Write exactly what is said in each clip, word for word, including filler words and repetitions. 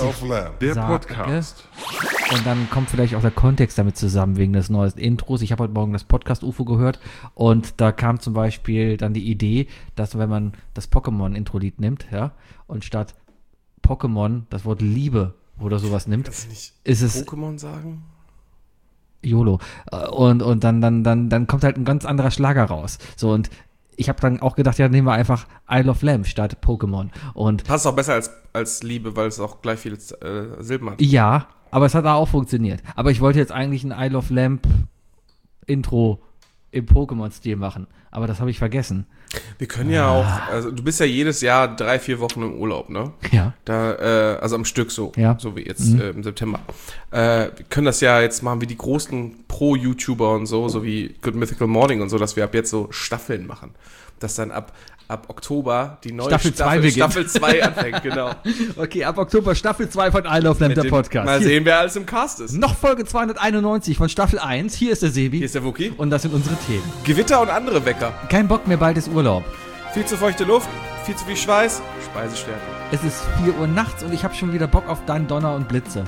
of Lamb. Der sage. Podcast. Und dann kommt vielleicht auch der Kontext damit zusammen, wegen des neuen Intros. Ich habe heute Morgen das Podcast-U F O gehört und da kam zum Beispiel dann die Idee, dass wenn man das Pokémon-Intro-Lied nimmt, ja, und statt Pokémon das Wort Liebe oder sowas nimmt, Kannst du nicht ist es Pokémon sagen? YOLO. Und, und dann, dann, dann, dann kommt halt ein ganz anderer Schlager raus. So, und ich habe dann auch gedacht, ja, nehmen wir einfach Isle of Lamb statt Pokémon. Und Passt auch besser als, als Liebe, weil es auch gleich viele äh, Silben hat. ja, aber es hat auch funktioniert. Aber ich wollte jetzt eigentlich ein Isle of Lamb Intro im Pokémon-Stil machen. Aber das habe ich vergessen. Wir können ja auch, also du bist ja jedes Jahr drei, vier Wochen im Urlaub, ne? Ja. Da, äh, also am Stück so, Ja. so wie jetzt Mhm. äh, im September. Äh, wir können das ja jetzt machen wie die großen Pro-YouTuber und so, so wie Good Mythical Morning und so, dass wir ab jetzt so Staffeln machen. Dass dann ab, ab Oktober die neue Staffel zwei Staffel, beginnt. Staffel zwei anfängt, genau. Okay, ab Oktober Staffel zwei von Isle of Lamb, Mit der dem- Podcast. Mal Hier, sehen, wer alles im Cast ist. noch Folge zweihunderteinundneunzig von Staffel eins. Hier ist der Sebi. Hier ist der Wookie. Und das sind unsere Themen. Gewitter und andere Wecker. Kein Bock mehr, bald ist Urlaub. Viel zu feuchte Luft, viel zu viel Schweiß, Speisestärke. Es ist vier Uhr nachts und ich habe schon wieder Bock auf deinen Donner und Blitze.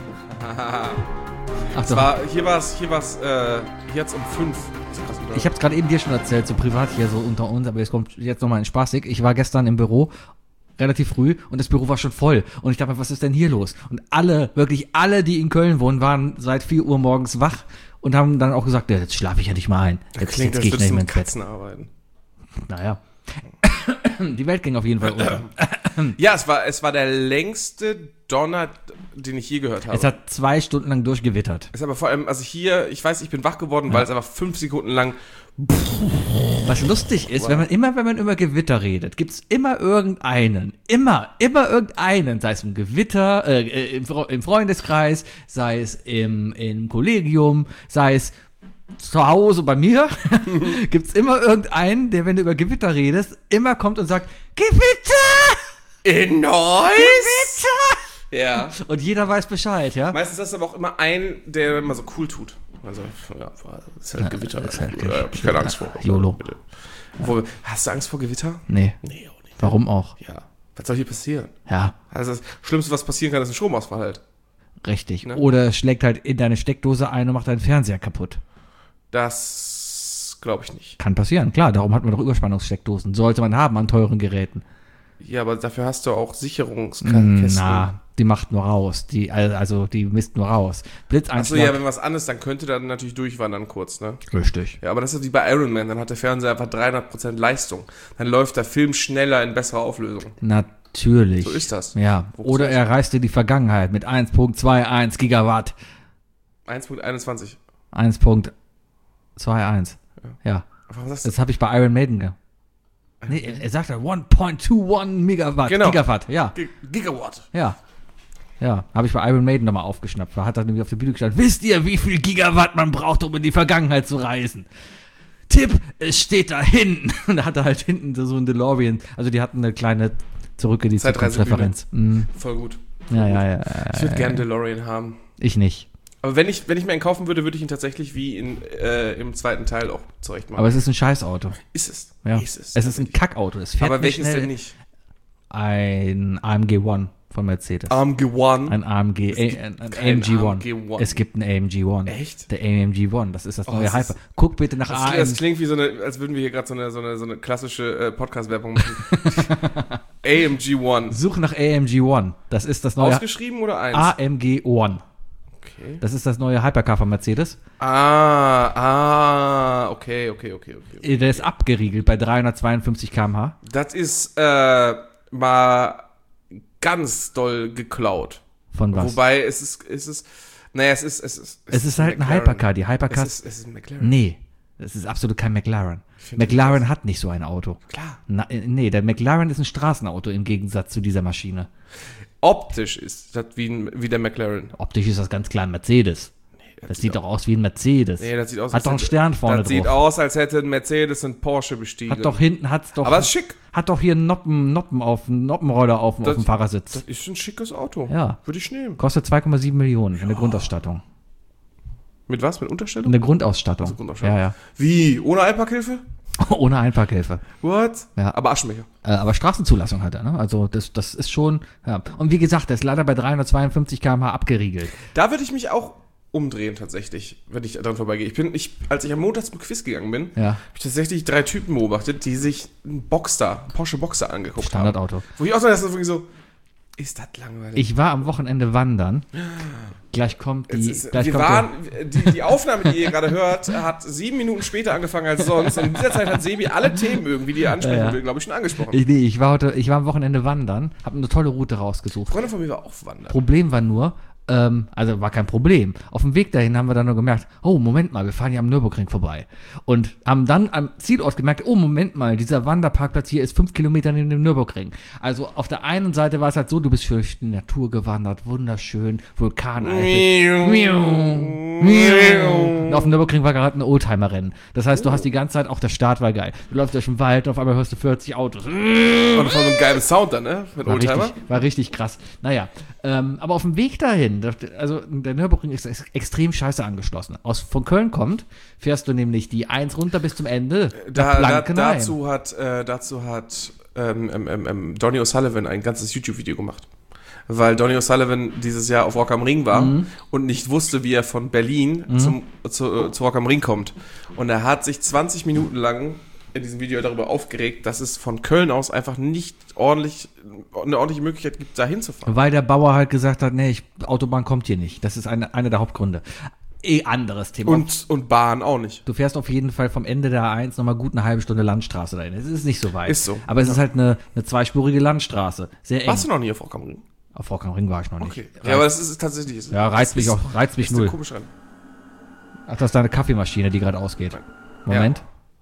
Ach Es so. war, hier war es, hier war's, äh, hier hat's um fünf. Das ist krass, oder? Ich habe es gerade eben dir schon erzählt, so privat hier so unter uns, aber jetzt kommt jetzt nochmal ein Spaßig. Ich war gestern im Büro, relativ früh, und das Büro war schon voll. Und ich dachte mir, was ist denn hier los? Und alle, wirklich alle, die in Köln wohnen, waren seit vier Uhr morgens wach und haben dann auch gesagt, ja, jetzt schlafe ich ja nicht mal ein. Das Jetzt, klingt, jetzt als gehe ich würdest nicht du mehr mit ins Bett. Katzen arbeiten. Naja. Die Welt ging auf jeden Fall unter. Ja, es war, es war der längste Donner, den ich je gehört habe. Es hat zwei Stunden lang durchgewittert. Es ist aber vor allem, also hier, ich weiß, ich bin wach geworden, weil es einfach fünf Sekunden lang. Was lustig ist, wenn man immer, wenn man über Gewitter redet, gibt's immer irgendeinen, immer, immer irgendeinen, sei es im Gewitter, äh, äh, im, Fre- im Freundeskreis, sei es im, im Kollegium, sei es zu Hause bei mir, gibt's immer irgendeinen, der, wenn du über Gewitter redest, immer kommt und sagt, Gewitter! In Neuss? Gewitter! Ja. Und jeder weiß Bescheid, ja? Meistens ist aber auch immer ein, der immer so cool tut. Also, ja, ist halt Gewitter. ist halt äh, hab ich keine Angst vor. YOLO. Bitte. Wo, hast du Angst vor Gewitter? Nee. Nee, auch nicht. Warum auch? Ja. Was soll hier passieren? Ja, Also das Schlimmste, was passieren kann, ist ein Stromausfall halt. richtig. Ne? Oder es schlägt halt in deine Steckdose ein und macht deinen Fernseher kaputt. Das glaube ich nicht. Kann passieren, klar. Darum hat man doch Überspannungssteckdosen. Sollte man haben an teuren Geräten. Ja, aber dafür hast du auch Sicherungskästen. Na, die macht nur raus. Die, also, die misst nur raus. Achso, Blitzeinschlag. ja, wenn was an ist, dann könnte dann natürlich durchwandern kurz, ne? Richtig. Ja, aber das ist wie bei Iron Man, dann hat der Fernseher einfach dreihundert Prozent Leistung. Dann läuft der Film schneller in besserer Auflösung. Natürlich. So ist das. Ja. Wozu Oder ist er reist in die Vergangenheit mit eins Komma zweiundundzwanzig Gigawatt. eins Komma einundzwanzig. eins Komma zweiundundzwanzig. Ja. Warum sagst du? Das habe ich bei Iron Maiden ge. Nee, er er sagt ja eins Komma einundzwanzig Megawatt. Genau. Gigawatt, ja. G- Gigawatt. Ja. Ja, habe ich bei Iron Maiden nochmal aufgeschnappt. Da hat er nämlich auf der Bühne gestanden. Wisst ihr, wie viel Gigawatt man braucht, um in die Vergangenheit zu reisen? Tipp, es steht da hinten. Und da hat er halt hinten so ein DeLorean. Also die hatten eine kleine Zurück in die Zeitreisebühne. Zukunftsreferenz. Mhm. Voll gut. Ja, ja, ja. Ich würde gerne DeLorean haben. Ich nicht. Aber wenn ich, wenn ich mir einen kaufen würde, würde ich ihn tatsächlich wie in, äh, im zweiten Teil auch zurecht machen. Aber es ist ein Scheißauto. ist es. Ja. Ist es. Es ist ein Kackauto. Es fährt Aber nicht welches schnell. denn nicht? Ein A M G One von Mercedes. A M G One. Ein A M G, gibt ein, ein A kein M G A M One. G One. Es gibt ein A M G One. Echt? Der A M G One, das ist das Oh, neue das Hyper. ist- Guck bitte nach Das, A M das klingt wie so eine, als würden wir hier gerade so eine, so eine, so eine klassische äh, Podcast-Werbung machen. A M G One. Such nach A M G One. Das ist das neue Ausgeschrieben oder eins? A M G One. Okay. Das ist das neue Hypercar von Mercedes. Ah, ah, okay, okay, okay, okay. okay. Der ist abgeriegelt bei dreihundertzweiundfünfzig Kilometer pro Stunde. Das ist äh, mal ganz doll geklaut. Von was? Wobei es ist, es ist, naja, es ist, es ist, es ist halt ein McLaren. Hypercar. Die Es Hypercars. ist, es ist ein McLaren. Nee, es ist absolut kein McLaren. finde McLaren hat nicht so ein Auto. Klar. Na, äh, nee, der McLaren ist ein Straßenauto im Gegensatz zu dieser Maschine. Optisch ist das wie, ein, wie der McLaren. Optisch ist das ganz klar ein Mercedes. Das sieht doch aus wie ein Mercedes. Nee, das sieht aus, Hat doch einen als hätte- Stern vorne Das sieht drauf. aus, als hätte ein Mercedes einen Porsche bestiegen. Hat doch hinten, hat's doch. Aber ist schick. Hat doch hier einen Noppen, Noppen auf, einen Noppenroller auf, Das- auf dem Fahrersitz. Das ist ein schickes Auto. Ja. Würde ich nehmen. Kostet zwei Komma sieben Millionen in der Grundausstattung. Mit was? Mit Unterstellung? In der Grundausstattung. Also Grundausstattung. Ja, ja. Wie? Ohne Einparkhilfe? Ohne Einparkhilfe. What? Ja. Aber Aschenbecher. Äh, aber Straßenzulassung hat er, ne? Also das, das ist schon, ja. Und wie gesagt, der ist leider bei dreihundertzweiundfünfzig Kilometer pro Stunde abgeriegelt. Da würde ich mich auch umdrehen tatsächlich, wenn ich dran vorbeigehe. Ich bin, ich, als ich am Montag zum Quiz gegangen bin, Ja. habe ich tatsächlich drei Typen beobachtet, die sich einen Boxster, einen Porsche Boxster angeguckt Standardauto. haben. Wo ich auch so, das ist wirklich so, ist das langweilig? Ich war am Wochenende wandern. Gleich kommt die. Ist, gleich wir kommt waren, die, die Aufnahme, die ihr gerade hört, hat sieben Minuten später angefangen als sonst. Und in dieser Zeit hat Sebi alle Themen irgendwie, die er ansprechen Ja, ja. will, glaube ich, schon angesprochen. ich, nee, ich war heute, ich war am Wochenende wandern, habe eine tolle Route rausgesucht. Freunde von mir war auch wandern. Problem war nur, ähm, also war kein Problem. Auf dem Weg dahin haben wir dann nur gemerkt, oh, Moment mal, wir fahren hier am Nürburgring vorbei. Und haben dann am Zielort gemerkt, oh, Moment mal, dieser Wanderparkplatz hier ist fünf Kilometer neben dem Nürburgring. Also auf der einen Seite war es halt so, du bist durch die Natur gewandert, wunderschön, Vulkaneifel. Und auf dem Nürburgring war gerade ein Oldtimer-Rennen. Das heißt, du hast die ganze Zeit, auch der Start war geil. Du läufst durch den Wald und auf einmal hörst du vierzig Autos. Und das war so ein geiler Sound dann, ne? Mit War Oldtimer. richtig, war richtig krass. Naja, ähm, aber auf dem Weg dahin, also der Nürburgring ist ex- extrem scheiße angeschlossen. Aus, von Köln kommt, fährst du nämlich die eins runter bis zum Ende. Da, nach da, Blankenheim. dazu hat, äh, dazu hat ähm, ähm, ähm, ähm, Donny O'Sullivan ein ganzes YouTube-Video gemacht. Weil Donny O'Sullivan dieses Jahr auf Rock am Ring war Mhm. und nicht wusste, wie er von Berlin Mhm. zum, zu, äh, zu Rock am Ring kommt. Und er hat sich zwanzig Minuten lang in diesem Video darüber aufgeregt, dass es von Köln aus einfach nicht ordentlich, eine ordentliche Möglichkeit gibt, da hinzufahren. Weil der Bauer halt gesagt hat, nee, ich, Autobahn kommt hier nicht. Das ist eine, einer der Hauptgründe. Eh anderes Thema. Und, und Bahn auch nicht. Du fährst auf jeden Fall vom Ende der A eins nochmal gut eine halbe Stunde Landstraße dahin. Es ist nicht so weit. Ist so. Aber es ist halt eine, eine zweispurige Landstraße. Sehr eng. Warst du noch nie auf Rock am Ring? Auf Rock am Ring war ich noch nicht. Okay. Ja, aber das ist tatsächlich. Ist, Ja, reizt das mich ist- auch, reizt mich ist eine null. komische Rennen. Ach, das ist deine Kaffeemaschine, die gerade ausgeht. Moment.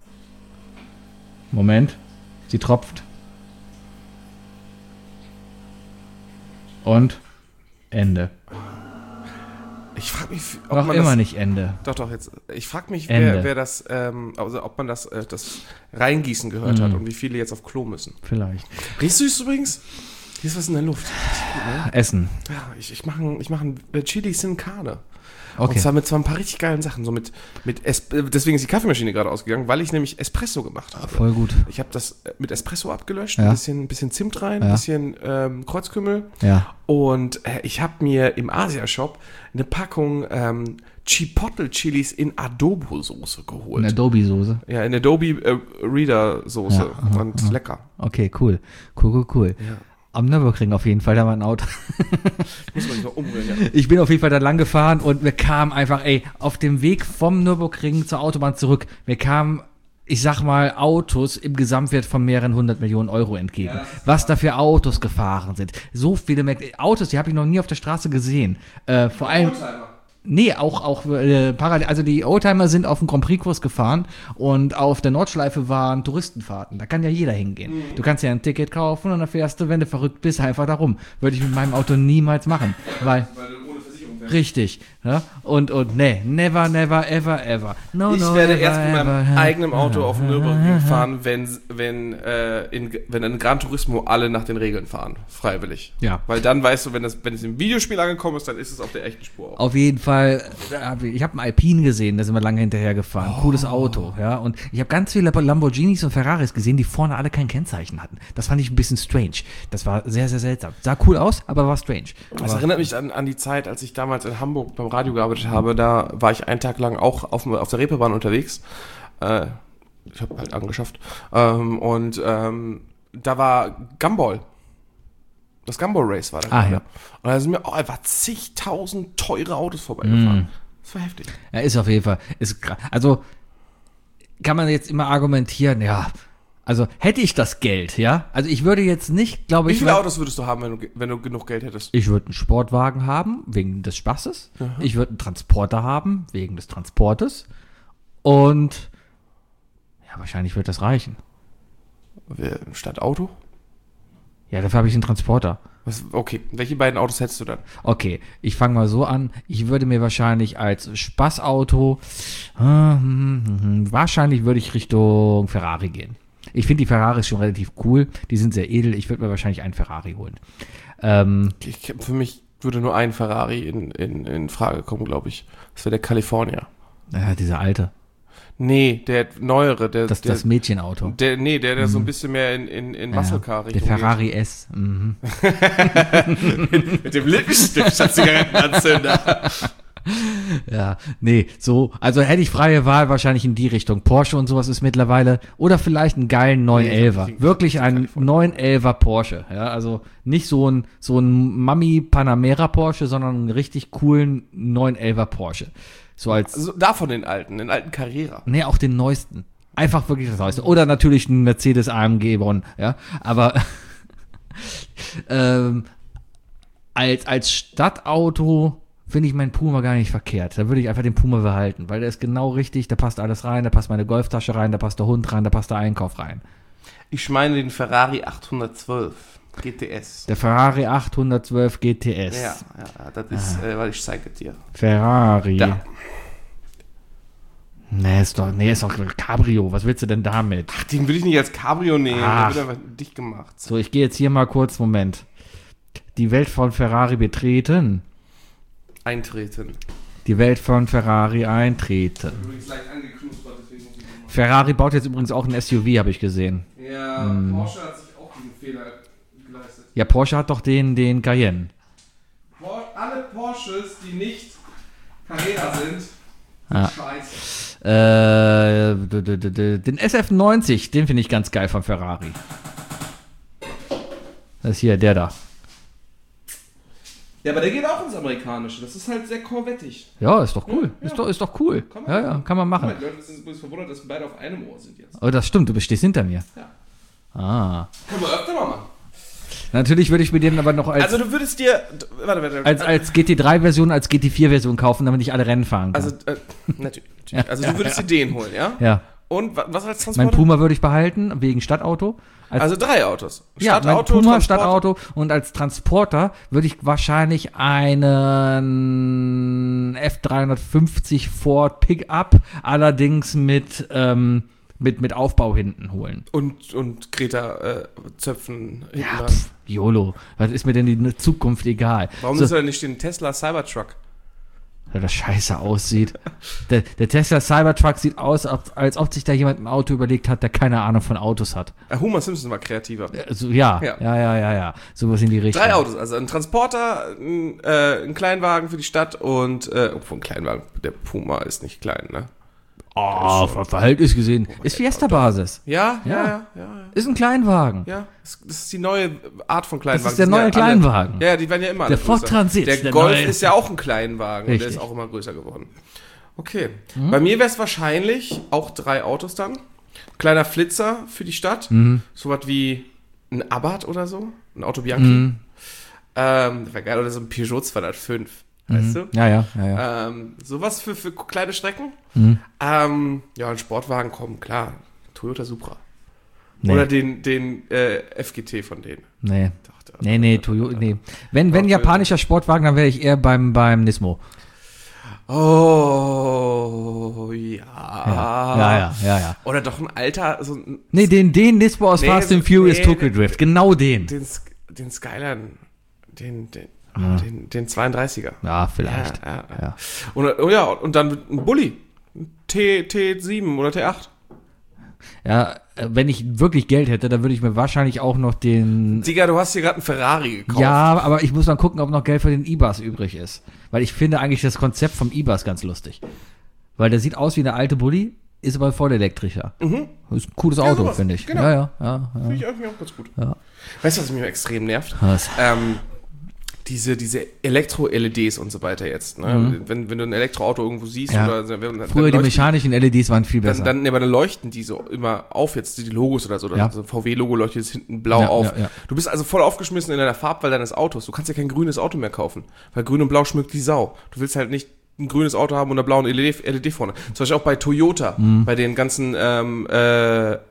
Moment. Sie tropft. Und Ende. Ich frage mich, ob Noch man immer das, nicht Ende. Doch, doch, jetzt. Ich frage mich, Ende. wer, wer das, ähm, also ob man das, äh, das Reingießen gehört Mhm. hat und wie viele jetzt auf Klo müssen. Vielleicht. Riechst du es übrigens? Hier ist was in der Luft. Richtig gut, ne? Essen. Ja, ich, ich mache ich mach ein äh, Chili Sin Carne. Okay. Und zwar mit zwar ein paar richtig geilen Sachen. So mit, mit es äh, deswegen ist die Kaffeemaschine gerade ausgegangen, weil ich nämlich Espresso gemacht habe. Voll gut. Ich habe das äh, mit Espresso abgelöscht, Ja. ein bisschen, ein bisschen Zimt rein, Ja. ein bisschen ähm, Kreuzkümmel. Ja. Und äh, ich habe mir im Asia-Shop eine Packung ähm, Chipotle-Chilis in Adobo-Soße geholt. Eine Adobe-Soße. Ja, in Adobe äh, Reader-Soße. Ja, aha, und aha. lecker. Okay, cool. Cool, cool, cool. Ja. Am Nürburgring auf jeden Fall, da war ein Auto. Muss man sich mal umrühren, ja. Ich bin auf jeden Fall da lang gefahren und wir kamen einfach, ey, auf dem Weg vom Nürburgring zur Autobahn zurück, mir kamen, ich sag mal, Autos im Gesamtwert von mehreren hundert Millionen Euro entgegen. Ja, Was da für Autos gefahren sind. So viele Mer- Autos, die habe ich noch nie auf der Straße gesehen. Äh, vor allem... Nee, auch, auch äh, parallel, also die Oldtimer sind auf dem Grand Prix-Kurs gefahren und auf der Nordschleife waren Touristenfahrten. Da kann ja jeder hingehen. Mhm. Du kannst ja ein Ticket kaufen und dann fährst du, wenn du verrückt bist, einfach da rum. Würde ich mit meinem Auto niemals machen, weil... Weil du ohne Versicherung wärst. Richtig. Ja? Und, und nee, never, never, ever, ever. No, Ich no, werde ever, erst mit meinem ever. eigenen Auto auf den Nürburgring fahren, wenn, wenn, äh, in, wenn in Gran Turismo alle nach den Regeln fahren. Freiwillig. Ja. Weil dann weißt du, wenn, das, wenn es im Videospiel angekommen ist, dann ist es auf der echten Spur auch. Auf jeden Fall, da hab ich, ich habe einen Alpine gesehen, da sind wir lange hinterher gefahren. Oh. Cooles Auto, ja. Und ich habe ganz viele Lamborghinis und Ferraris gesehen, die vorne alle kein Kennzeichen hatten. Das fand ich ein bisschen strange. Das war sehr, sehr seltsam. Sah cool aus, aber war strange. Das Aber, erinnert mich an, an die Zeit, als ich damals in Hamburg beim Radio gearbeitet habe. Da war ich einen Tag lang auch auf, dem- auf der Reeperbahn unterwegs. Äh, ich habe halt angeschafft. Ähm, und ähm, da war Gumball. Das Gumball Race war da. Ah, gerade. ja. Und da sind mir oh, einfach zigtausend teure Autos vorbeigefahren. Mm. Das war heftig. ja, ist auf jeden Fall, ist gra- also, kann man jetzt immer argumentieren, ja, also hätte ich das Geld, ja, also ich würde jetzt nicht, glaube Wie ich, viele weil- Autos würdest du haben, wenn du, ge- wenn du genug Geld hättest? ich würde einen Sportwagen haben, wegen des Spaßes. Ich würde einen Transporter haben, wegen des Transportes. Und ja, wahrscheinlich wird das reichen. Wer- Statt Auto? Ja, dafür habe ich einen Transporter. Was, okay, welche beiden Autos hättest du dann? Okay, ich fange mal so an. Ich würde mir wahrscheinlich als Spaßauto, äh, hm, hm, hm, wahrscheinlich würde ich Richtung Ferrari gehen. Ich finde die Ferraris schon relativ cool. Die sind sehr edel. Ich würde mir wahrscheinlich einen Ferrari holen. Ähm, Ich, für mich würde nur ein Ferrari in, in, in Frage kommen, glaube ich. Das wäre der California. ja, dieser alte. Nee, der neuere. Der, Das, der, das Mädchenauto. Der, nee, der, der mhm. so ein bisschen mehr in, in, in Muscle Car ja, der Ferrari geht. S. Mhm. mit, mit dem Lippenstift statt Zigarettenanzünder. Ja, nee, so, also hätte ich freie Wahl wahrscheinlich in die Richtung. Porsche und sowas ist mittlerweile, oder vielleicht einen geilen neun elfer. Nee, wirklich einen neun elfer Porsche, ja, also nicht so ein, so ein Mami Panamera Porsche, sondern einen richtig coolen neun elfer Porsche. So als. Also davon den alten, den alten Carrera. Nee, auch den neuesten. Einfach wirklich das Neueste. Oder natürlich ein Mercedes A M G Bonn, ja, aber, ähm, als, als Stadtauto finde ich meinen Puma gar nicht verkehrt. Da würde ich einfach den Puma behalten, weil der ist genau richtig, da passt alles rein, da passt meine Golftasche rein, da passt der Hund rein, da passt der Einkauf rein. Ich meine den Ferrari achthundertzwölf G T S. Der Ferrari achthundertzwölf G T S. Ja, ja, das ist, ah. äh, weil ich zeige dir. Ferrari. Da. Nee, ist doch, nee, ist doch Cabrio. Was willst du denn damit? Ach, den will ich nicht als Cabrio nehmen. Ach. Der wird einfach dicht gemacht. So, ich gehe jetzt hier mal kurz, Moment. Die Welt von Ferrari betreten. Eintreten. Die Welt von Ferrari eintreten. Ferrari baut jetzt übrigens auch ein S U V, habe ich gesehen. Ja, hm. Porsche hat sich auch diesen Fehler geleistet. Ja, Porsche hat doch den, den Cayenne. Alle Porsches, die nicht Carrera sind, sind ah. scheiße. Äh, d- d- d- den S F neunzig, den finde ich ganz geil von Ferrari. Das ist hier, der da. Ja, aber der geht auch ins Amerikanische. Das ist halt sehr korvettig. Ja, ist doch cool. Ja, ist, doch, ist doch cool. Kann man ja, machen. ja, kann man machen. Die Leute sind übrigens verwundert, dass wir beide auf einem Ohr sind jetzt. Oh, das stimmt, du stehst hinter mir. Ja. Ah. Können wir öfter mal machen. Natürlich würde ich mir den aber noch als, also du würdest dir, warte, warte, als, als G T drei Version, als G T vier Version kaufen, damit ich alle Rennen fahren kann. Also, äh, natürlich. natürlich. Also du würdest dir den holen, ja? Ja. Und was als Transporter? Mein Puma würde ich behalten, wegen Stadtauto. Als, also drei Autos. Ja, mein Puma, Stadtauto, und als Transporter würde ich wahrscheinlich einen F dreihundertfünfzig Ford Pickup, allerdings mit, ähm, mit, mit Aufbau hinten holen. Und, und Greta äh, Zöpfen hinten ja, dran. Pff, YOLO. Was ist mir denn die Zukunft egal? Warum so, ist er nicht den Tesla Cybertruck? Weil das scheiße aussieht. der, der Tesla Cybertruck sieht aus, als ob sich da jemand ein Auto überlegt hat, der keine Ahnung von Autos hat. Äh, Homer Simpson war kreativer. Also, ja, ja, ja, ja, ja, ja. Sowas in die Richtung. Drei Autos, also ein Transporter, ein, äh, ein Kleinwagen für die Stadt und, äh, obwohl ein Kleinwagen, der Puma ist nicht klein, ne? Oh, ver Verhältnis gesehen. Ist Fiesta-Basis. Ja, ja, ja, ja, ja, ja. Ist ein Kleinwagen. Ja, das ist die neue Art von Kleinwagen. Das ist der neue ja Kleinwagen. Alle, ja, die werden ja immer Der Ford größer. Transit. Der, der Golf neue. ist ja auch ein Kleinwagen. Richtig. Und der ist auch immer größer geworden. Okay. Mhm. Bei mir wäre es wahrscheinlich auch drei Autos dann. Kleiner Flitzer für die Stadt. Mhm. So was wie ein Abarth oder so. Ein Auto Bianchi. Mhm. Ähm, das wäre geil. Oder so ein Peugeot zweihundertfünf. Weißt du? Ja, ja, ja, ja. Ähm, sowas für, für kleine Strecken. Mhm. Ähm, ja, ein Sportwagen kommen, klar. Toyota Supra. Nee. Oder den, den äh, F G T von denen. Nee. Doch, da, Nee, nee, Toyota, nee. Wenn, wenn Doch, japanischer Sportwagen, dann wäre ich eher beim, beim Nismo. Oh, ja. Ja, ja, ja, ja. ja. Oder doch ein alter, so ein, Nee, den, den Nismo aus Nee, Fast so- and Furious nee, Tokyo den- Drift. Genau den. den, Sk- den Skyline, den, den, oh, Ja. den, den zweiunddreißiger. Ja, vielleicht. Ja, ja, ja. Ja. Und, oh ja, und dann ein Bulli. Ein T, T sieben oder T acht. Ja, äh, wenn ich wirklich Geld hätte, dann würde ich mir wahrscheinlich auch noch den... Digga, du hast hier gerade einen Ferrari gekauft. Ja, aber ich muss dann gucken, ob noch Geld für den E-Bus übrig ist. Weil ich finde eigentlich das Konzept vom E-Bus ganz lustig. Weil der sieht aus wie eine alte Bulli, ist aber voll elektrischer. Mhm. Das ist ein cooles Ja, Auto, sowas. finde ich. Genau. Ja, ja, ja. Finde ja. ich irgendwie auch ganz gut. Ja. Weißt du, was mich extrem nervt? Was? Ähm, diese, diese Elektro-L E Ds und so weiter jetzt. Ne? Mhm. Wenn, wenn du ein Elektroauto irgendwo siehst, Ja. oder so, wenn, dann Früher die leuchten- mechanischen L E Ds waren viel besser. Dann, dann, nee, aber dann leuchten die so immer auf jetzt, die Logos oder so. Oder Ja. so ein V W-Logo leuchtet jetzt hinten blau Ja, auf. ja, ja. Du bist also voll aufgeschmissen in deiner Farbwahl deines Autos. Du kannst ja kein grünes Auto mehr kaufen, weil grün und blau schmückt die Sau. Du willst halt nicht ein grünes Auto haben und eine blaue L E D, L E D vorne. Zum Beispiel auch bei Toyota, Mhm. bei den ganzen ähm, äh, äh,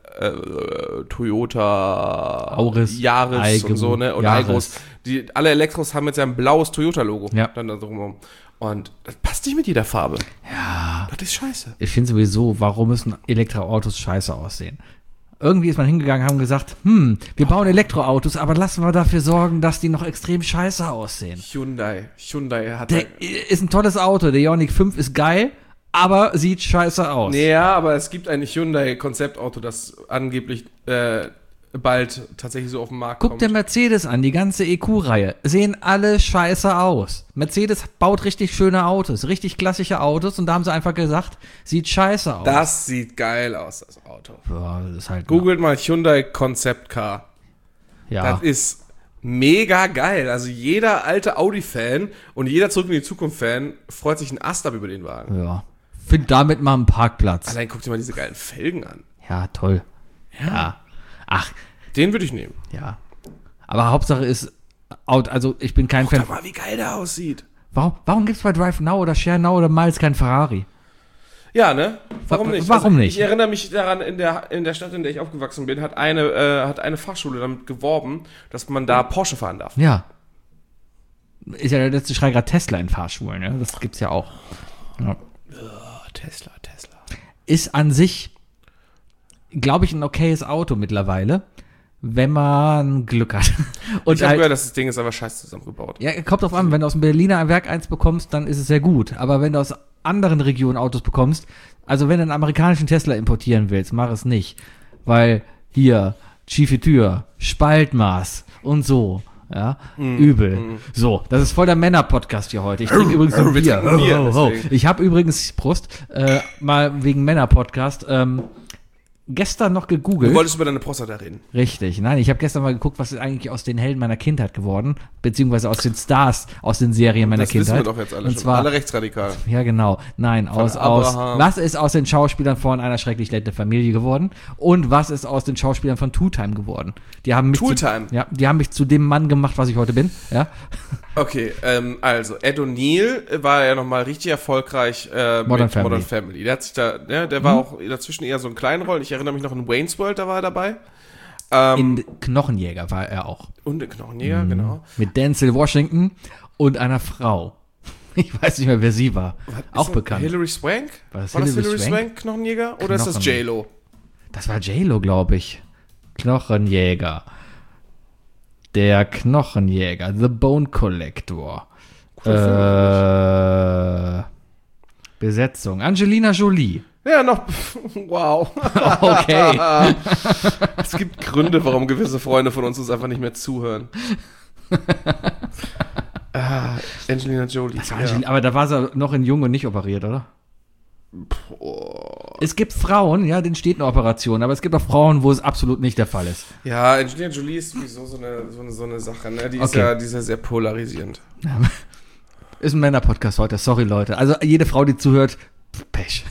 Toyota Auris, Yaris Aygo, und so, ne? Und Yaris. Aigos. Die, alle Elektros haben jetzt ja ein blaues Toyota-Logo. Ja. Dann da drumherum. Und das passt nicht mit jeder Farbe. Ja. Das ist scheiße. Ich finde sowieso, warum müssen Elektroautos scheiße aussehen? Irgendwie ist man hingegangen, haben gesagt, hm, wir bauen Elektroautos, aber lassen wir dafür sorgen, dass die noch extrem scheiße aussehen. Hyundai. Hyundai hat Der halt- ist ein tolles Auto, der Ioniq fünf ist geil, aber sieht scheiße aus. Nee, ja, aber es gibt ein Hyundai-Konzeptauto, das angeblich äh, bald tatsächlich so auf den Markt Guck kommt. dir Mercedes an, die ganze E Q-Reihe. Sehen alle scheiße aus. Mercedes baut richtig schöne Autos, richtig klassische Autos und da haben sie einfach gesagt, sieht scheiße aus. Das sieht geil aus, das Auto. Ja, das ist halt Googelt mal Hyundai Concept Car. ja. Das ist mega geil. Also jeder alte Audi-Fan und jeder Zurück in die Zukunft-Fan freut sich ein Ast ab über den Wagen. Ja. Find damit mal einen Parkplatz. Allein guck dir mal diese geilen Felgen an. Ja, toll. Ja. Ach, Den würde ich nehmen. ja. Aber Hauptsache ist, Auto, also ich bin kein Guck Fan. doch mal, wie geil der aussieht. Warum, warum gibt es bei Drive Now oder Share Now oder Miles kein Ferrari? Ja, ne? Warum Wa- nicht? warum also, nicht? Ich erinnere mich daran, in der, in der Stadt, in der ich aufgewachsen bin, hat eine, äh, hat eine Fachschule damit geworben, dass man da Porsche fahren darf. Ja. Ist ja der letzte Schrei gerade Tesla in Fahrschulen, ne? Das gibt's ja auch. Ja. Oh, Tesla, Tesla. Ist an sich, glaube ich, ein okayes Auto mittlerweile, wenn man Glück hat. Und Ich habe halt, gehört, dass das Ding ist aber scheiße zusammengebaut. ja, kommt drauf an, wenn du aus dem Berliner Werk eins bekommst, dann ist es sehr gut. Aber wenn du aus anderen Regionen Autos bekommst, also wenn du einen amerikanischen Tesla importieren willst, mach es nicht. Weil hier, schiefe Tür, Spaltmaß und so. Ja, Mm, übel. mm. So, das ist voll der Männer-Podcast hier heute. Ich trinke übrigens ein wir Bier. trinken Bier, Ho, ho, ho. deswegen. Ich habe übrigens, Prost, äh, mal wegen Männer-Podcast, ähm, gestern noch gegoogelt. Du wolltest über deine Prostata reden. Richtig, nein, ich habe gestern mal geguckt, was ist eigentlich aus den Helden meiner Kindheit geworden, beziehungsweise aus den Stars aus den Serien meiner Das wissen Kindheit. wir doch jetzt alle Und schon. zwar, Alle rechtsradikal. ja genau, nein, aus, aus, Abraham. was ist aus den Schauspielern von einer schrecklich nette Familie geworden und was ist aus den Schauspielern von Two Time geworden? Die haben mich Tooltime. Zu, ja, die haben mich zu dem Mann gemacht, was ich heute bin, ja. Okay, ähm, also Ed O'Neill war ja nochmal richtig erfolgreich äh, Modern mit Family. Modern Family. Der hat sich da, ne, der war auch dazwischen eher so in kleinen Rollen. Ich erinnere mich noch in Wayne's World, da war er dabei. Ähm, In Knochenjäger war er auch. und in Knochenjäger, genau. Mit Denzel Washington und einer Frau. Ich weiß nicht mehr, wer sie war. Auch Ist das bekannt. Hilary Swank? War das War das Hilary Hilary Swank? Swank, Knochenjäger? Oder ist das Knochen. J-Lo? Das war J-Lo, glaube ich. Knochenjäger. Der Knochenjäger. The Bone Collector. Äh, Besetzung. Angelina Jolie. Ja, noch. Wow. Okay. Es gibt Gründe, warum gewisse Freunde von uns uns einfach nicht mehr zuhören. ah, Angelina Jolie. Das war ja. Angel- Aber da war sie noch in Jung und nicht operiert, oder? Es gibt Frauen, ja, denen steht eine Operation, aber es gibt auch Frauen, wo es absolut nicht der Fall ist. Ja, Angelina Jolie ist sowieso so eine, so eine, so eine Sache, ne? Die ist, Okay. ja, die ist ja sehr polarisierend. Ist ein Männer-Podcast heute, sorry Leute. Also jede Frau, die zuhört, Pech.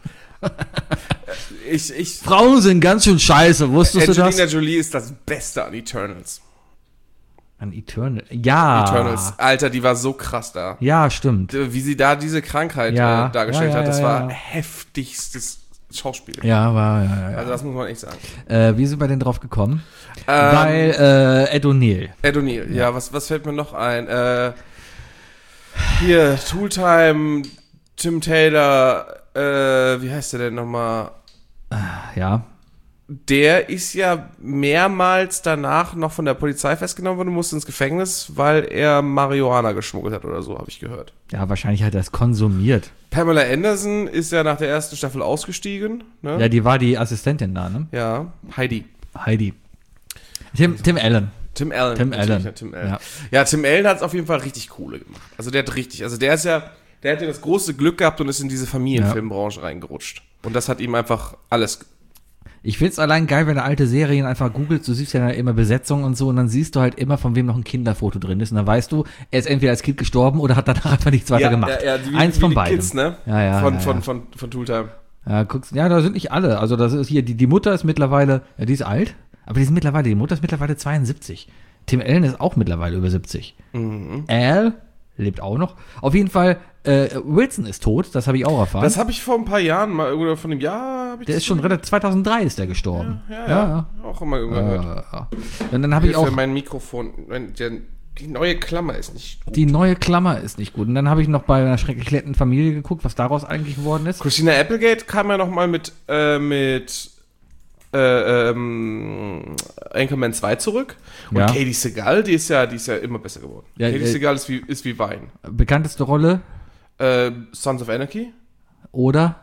Ich, ich, Frauen sind ganz schön scheiße, wusstest du Angelina das? Jolie ist das Beste an Eternals. An Eternal. Ja. Eternals. Alter, die war so krass da. Ja, stimmt. Wie sie da diese Krankheit Ja. äh, dargestellt Ja, ja, hat, das ja, war ja. heftigstes Schauspiel. Ja, war, ja, ja. Also das muss man echt sagen. Äh, wie sind wir denn drauf gekommen? Ähm, Weil äh, Ed O'Neill. Ed O'Neill, ja, was, was fällt mir noch ein? Äh, hier, Tooltime, Tim Taylor, äh, wie heißt der denn nochmal? Ja. Der ist ja mehrmals danach noch von der Polizei festgenommen worden und musste ins Gefängnis, weil er Marihuana geschmuggelt hat oder so, habe ich gehört. Ja, wahrscheinlich hat er es konsumiert. Pamela Anderson ist ja nach der ersten Staffel ausgestiegen. Ne? Ja, die war die Assistentin da, ne? Ja, Heidi. Heidi. Tim, Tim Allen. Tim Allen. Tim natürlich, Allen. Ja, Tim Allen. Ja. Ja, Tim Allen hat es auf jeden Fall richtig coole gemacht. Also der hat richtig, also der ist ja, der hat ja das große Glück gehabt und ist in diese Familienfilmbranche reingerutscht. Und das hat ihm einfach alles. Ich find's allein geil, wenn du alte Serien einfach googelst, du siehst ja immer Besetzung und so und dann siehst du halt immer, von wem noch ein Kinderfoto drin ist und dann weißt du, er ist entweder als Kind gestorben oder hat danach einfach nichts weiter gemacht. Ja, ja, wie, Eins wie von die beiden. Kids, ne? Ja, ja, Von, ja, von, ja. von, von, von Tooltime. Ja, guckst, ja, da sind nicht alle. Also das ist hier, die, die Mutter ist mittlerweile, ja, die ist alt, aber die ist mittlerweile, die Mutter ist mittlerweile zweiundsiebzig. Tim Allen ist auch mittlerweile über siebzig. Mhm. Al lebt auch noch. Auf jeden Fall, äh, Wilson ist tot, das habe ich auch erfahren. Das habe ich vor ein paar Jahren mal, oder von einem Jahr habe ich der das ist schon so- relativ, zweitausenddrei ist der gestorben. Ja, ja, auch immer irgendwann gehört. ja. ja. Und dann habe ich Hilfe, auch, mein Mikrofon, mein, der, die neue Klammer ist nicht gut. die neue Klammer ist nicht gut. Und dann habe ich noch bei einer schrecklich netten Familie geguckt, was daraus eigentlich geworden ist. Christina Applegate kam ja noch mal mit, äh, mit äh, ähm, Anchorman zwei zurück. Und Ja. Katie Segal, die ist ja, die ist ja immer besser geworden. Ja, Katie äh, Segal ist wie, ist wie Wein. Bekannteste Rolle, Äh, Sons of Anarchy. Oder?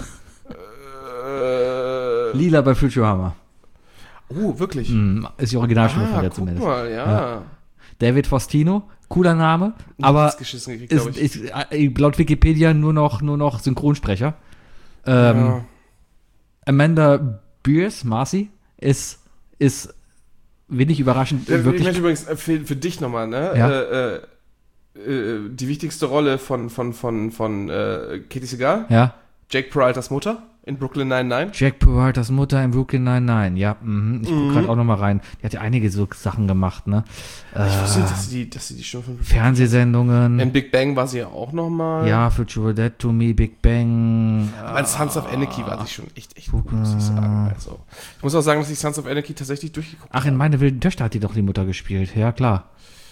Äh, Lila bei Futurama. oh, wirklich? Mm, ist die Originalstimme ah, von der guck zumindest. mal, ja. Ja. David Faustino, cooler Name, aber Nichts geschissen gekriegt, ist, glaub ich. ist äh, laut Wikipedia nur noch, nur noch Synchronsprecher. Ähm, Ja. Amanda Beers, Marcy, ist, ist wenig überraschend Äh, Ich wirklich. möchte übrigens äh, für, für dich nochmal, ne? Ja. Äh, äh, äh, die wichtigste Rolle von, von, von, von äh, Katie Seagal, Ja, Jake Peraltas Mutter in Brooklyn Nine-Nine. Jack Peraltas Mutter in Brooklyn Nine-Nine, ja, mhm. ich gucke Mhm. gerade auch nochmal rein. Die hat ja einige so Sachen gemacht, ne? Ich Äh, wusste nicht, dass sie die, dass sie die Stimme von Fernsehsendungen, in Big Bang war sie ja auch nochmal. ja, Future Dead to Me, Big Bang. Aber in Sons of Anarchy war sie schon echt, echt gut, muss ich sagen. Also, ich muss auch sagen, dass ich Sons of Anarchy tatsächlich durchgeguckt Ach, in habe. Meine wilden Töchter hat die doch die Mutter gespielt, ja klar.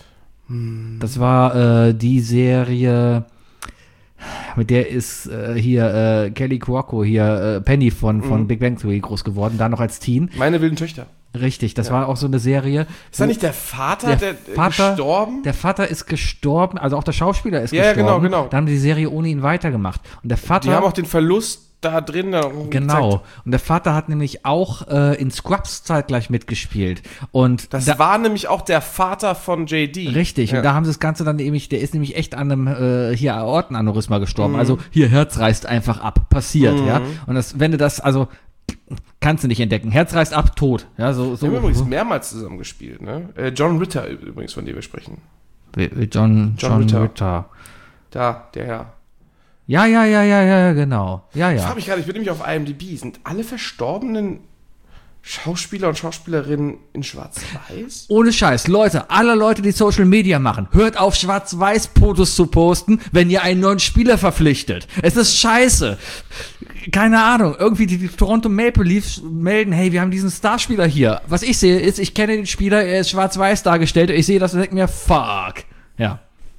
Das war äh, die Serie, mit der ist äh, hier äh, Kelly Cuoco, hier äh, Penny von, von Mhm. Big Bang Theory groß geworden, da noch als Teen. Meine wilden Töchter. Richtig, das Ja. war auch so eine Serie. Ist da wo- nicht der Vater, Der der, Vater- gestorben? Der Vater ist gestorben, also auch der Schauspieler ist Ja, ja, gestorben. genau, genau. Da haben die Serie ohne ihn weitergemacht. Und der Vater. Die haben auch den Verlust da drin da Genau. gezeigt. Und der Vater hat nämlich auch äh, in Scrubs zeitgleich mitgespielt. Und Das da, war nämlich auch der Vater von J D. richtig. Ja. Und da haben sie das Ganze dann nämlich, der ist nämlich echt an einem äh, hier Aortenaneurysma gestorben. Mhm. Also hier Herz reißt einfach ab, passiert, Mhm. ja. Und das, wenn du das, also kannst du nicht entdecken. Herz reißt ab, tot. Ja, so so. Wir haben übrigens mehrmals zusammen gespielt, ne? Äh, John Ritter übrigens, von dem wir sprechen. John, John, John Ritter. Ritter. Da, der Herr. Ja, ja, ja, ja, ja, genau. Ja, Ich ja. frage mich gerade, ich bin nämlich auf I M D B. Sind alle verstorbenen Schauspieler und Schauspielerinnen in Schwarz-Weiß? Ohne Scheiß, Leute, alle Leute, die Social Media machen, hört auf, Schwarz-Weiß-Fotos zu posten, wenn ihr einen neuen Spieler verpflichtet. Es ist scheiße. Keine Ahnung, irgendwie die, die Toronto Maple Leafs melden, hey, wir haben diesen Starspieler hier. Was ich sehe, ist, ich kenne den Spieler, er ist schwarz-weiß dargestellt, ich sehe das und denke mir, fuck. Ja.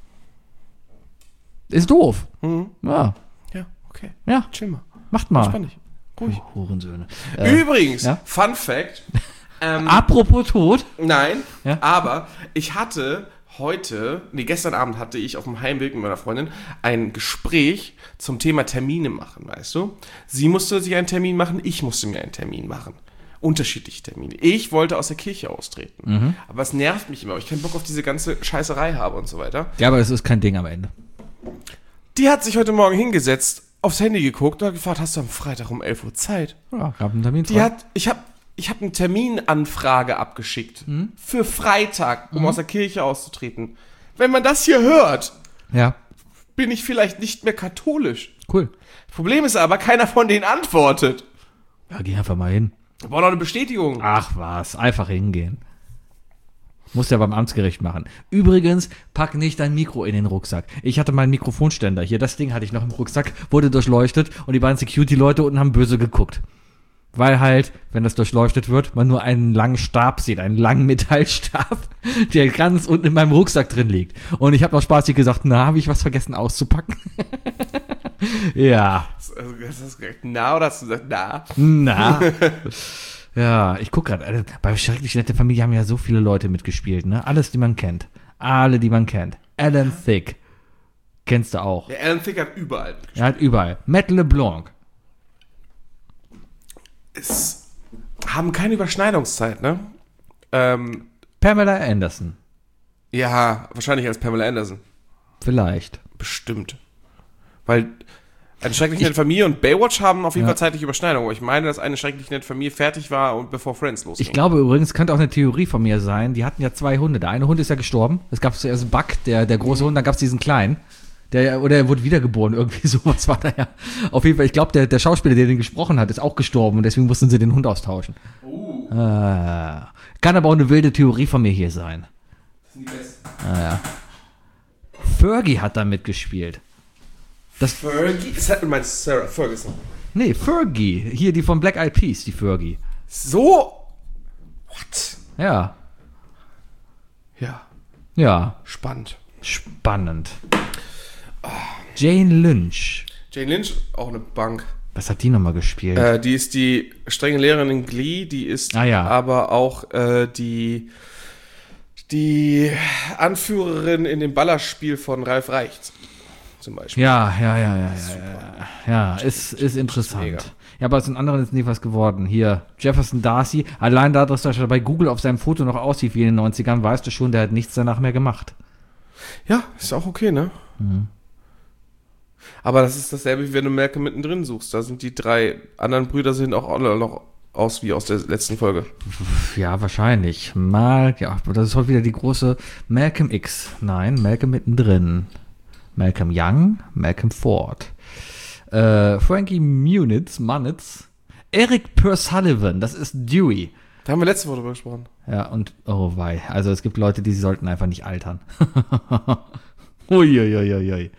Ist doof. Mhm. Ja, Ja, okay. ja, Chill mal. macht mal. Spannend. Ruhig. Hurensöhne. Äh, Übrigens, ja? Fun Fact. Ähm, apropos Tod. Nein, Ja? aber ich hatte heute, nee, gestern Abend hatte ich auf dem Heimweg mit meiner Freundin ein Gespräch zum Thema Termine machen, weißt du? Sie musste sich einen Termin machen, ich musste mir einen Termin machen. Unterschiedliche Termine. Ich wollte aus der Kirche austreten. Mhm. Aber es nervt mich immer, weil ich keinen Bock auf diese ganze Scheißerei habe und so weiter. Ja, aber das ist kein Ding am Ende. Die hat sich heute Morgen hingesetzt, aufs Handy geguckt und hat gefragt, hast du am Freitag um elf Uhr Zeit? Ja, ich hab einen Termin Die frei. hat, ich habe ich hab eine Terminanfrage abgeschickt für Freitag, um aus der Kirche auszutreten. Wenn man das hier hört, Ja, bin ich vielleicht nicht mehr katholisch. cool. Problem ist aber, keiner von denen antwortet. Ja, geh einfach mal hin. Wir brauchen noch eine Bestätigung. Ach was, einfach hingehen. Musst ja beim Amtsgericht machen. Übrigens, pack nicht dein Mikro in den Rucksack. Ich hatte meinen Mikrofonständer hier, das Ding hatte ich noch im Rucksack, wurde durchleuchtet und die beiden Security-Leute unten haben böse geguckt. Weil halt, wenn das durchleuchtet wird, man nur einen langen Stab sieht, einen langen Metallstab, der ganz unten in meinem Rucksack drin liegt. Und ich habe noch spaßig gesagt, na, habe ich was vergessen auszupacken? Ja, Also, hast du das gesagt, na, oder hast du gesagt, na? na. Ja, ich guck gerade, also, bei Schrecklich nette Familie haben ja so viele Leute mitgespielt, ne? Alles, die man kennt. Alle, die man kennt. Alan Thicke. Kennst du auch. Der Alan Thicke hat überall mitgespielt. Er hat überall. Matt LeBlanc. Es haben keine Überschneidungszeit, ne? Ähm, Pamela Anderson. ja, wahrscheinlich als Pamela Anderson. Vielleicht. Bestimmt. Weil eine schrecklich nette Familie und Baywatch haben auf jeden Ja. Fall zeitliche Überschneidung. Aber ich meine, dass eine schrecklich nette Familie fertig war und bevor Friends losging. Ich glaube übrigens, könnte auch eine Theorie von mir sein, die hatten ja zwei Hunde. Der eine Hund ist ja gestorben. Es gab zuerst Buck, der, der große Hund, dann gab es diesen kleinen. Der, oder er wurde wiedergeboren, irgendwie sowas war da ja. Auf jeden Fall, ich glaube, der, der Schauspieler, der den gesprochen hat, ist auch gestorben und deswegen mussten sie den Hund austauschen. Uh, Ah, kann aber auch eine wilde Theorie von mir hier sein. das sind die besten. Ah, ja. Fergie hat da mitgespielt. Das, Fergie? Du meinst Sarah Ferguson. nee, Fergie. Hier die von Black Eyed Peas, die Fergie. So? What? Ja. Ja, Ja. spannend. Spannend. Jane Lynch. Jane Lynch, auch eine Bank. Was hat die nochmal gespielt? Äh, die ist die strenge Lehrerin in Glee, die ist Ah, ja. aber auch äh, die, die Anführerin in dem Ballerspiel von Ralf Reichts. zum Beispiel. Ja, ja, ja, ja, ja, ja, ja, ist, ist interessant. Mega. Ja, aber aus den anderen ist nie was geworden. Hier, Jefferson Darcy, allein da, dass er bei Google auf seinem Foto noch aussieht wie in den neunzigern, weißt du schon, der hat nichts danach mehr gemacht. Ja, ist auch okay, ne? Mhm. Aber das ist dasselbe, wie wenn du Malcolm mittendrin suchst. Da sind die drei anderen Brüder sehen auch alle noch aus wie aus der letzten Folge. Ja, wahrscheinlich. Mal, ja, das ist heute wieder die große Malcolm X. Nein, Malcolm mittendrin. Malcolm Young, Malcolm Ford. Äh, Frankie Muniz, Munitz. Eric Persullivan, das ist Dewey. Da haben wir letzte Woche drüber gesprochen. Ja, und, oh wei, also es gibt Leute, die sollten einfach nicht altern. Uiuiuiui.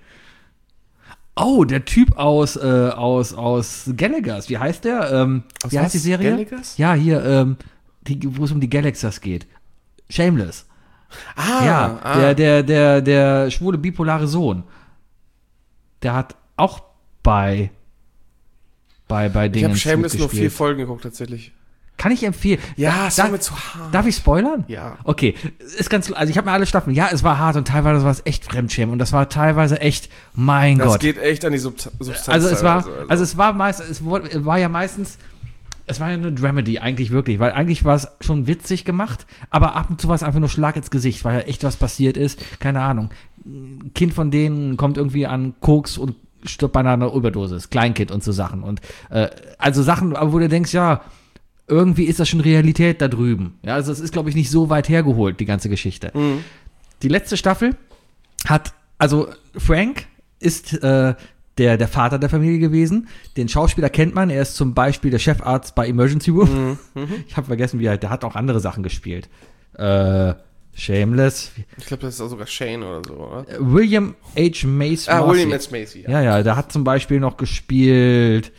Oh, der Typ aus, äh, aus, aus Gallagher's, wie heißt der? Ähm, Aus wie heißt was? die Serie? Gallagher's? Ja, hier, ähm, die, wo es um die Galaxers geht. Shameless. Ah, ja, ah. der, der, der, der schwule bipolare Sohn. Der hat auch bei, bei, bei Ich Dingen habe Shameless nur mitgespielt. vier Folgen geguckt, tatsächlich. Kann ich empfehlen. Ja, es Da- war mir zu hart. Darf ich spoilern? Ja. Okay, ist ganz, also ich habe mir alle Staffeln, ja, es war hart und teilweise war es echt Fremdschämen und das war teilweise echt, mein Das Gott. geht echt an die Sub- Substanz. Also es war, teilweise, also es war meist, es wurde- war ja meistens, es war ja eine Dramedy eigentlich wirklich, weil eigentlich war es schon witzig gemacht, aber ab und zu war es einfach nur Schlag ins Gesicht, weil ja echt was passiert ist, keine Ahnung. Ein Kind von denen kommt irgendwie an Koks und stirbt bei einer Überdosis, Kleinkind und so Sachen und äh, also Sachen, wo du denkst, ja, irgendwie ist das schon Realität da drüben. Ja, also es ist, glaube ich, nicht so weit hergeholt, die ganze Geschichte. Mhm. Die letzte Staffel hat, also Frank ist äh, der, der Vater der Familie gewesen. Den Schauspieler kennt man. Er ist zum Beispiel der Chefarzt bei Emergency Room. Mhm. Ich habe vergessen, wie er, der hat auch andere Sachen gespielt. Äh, Shameless. Ich glaube, das ist auch sogar Shane oder so, oder? Äh, William H. Macy. Ah, William H. Macy, ja. Ja, ja, der hat zum Beispiel noch gespielt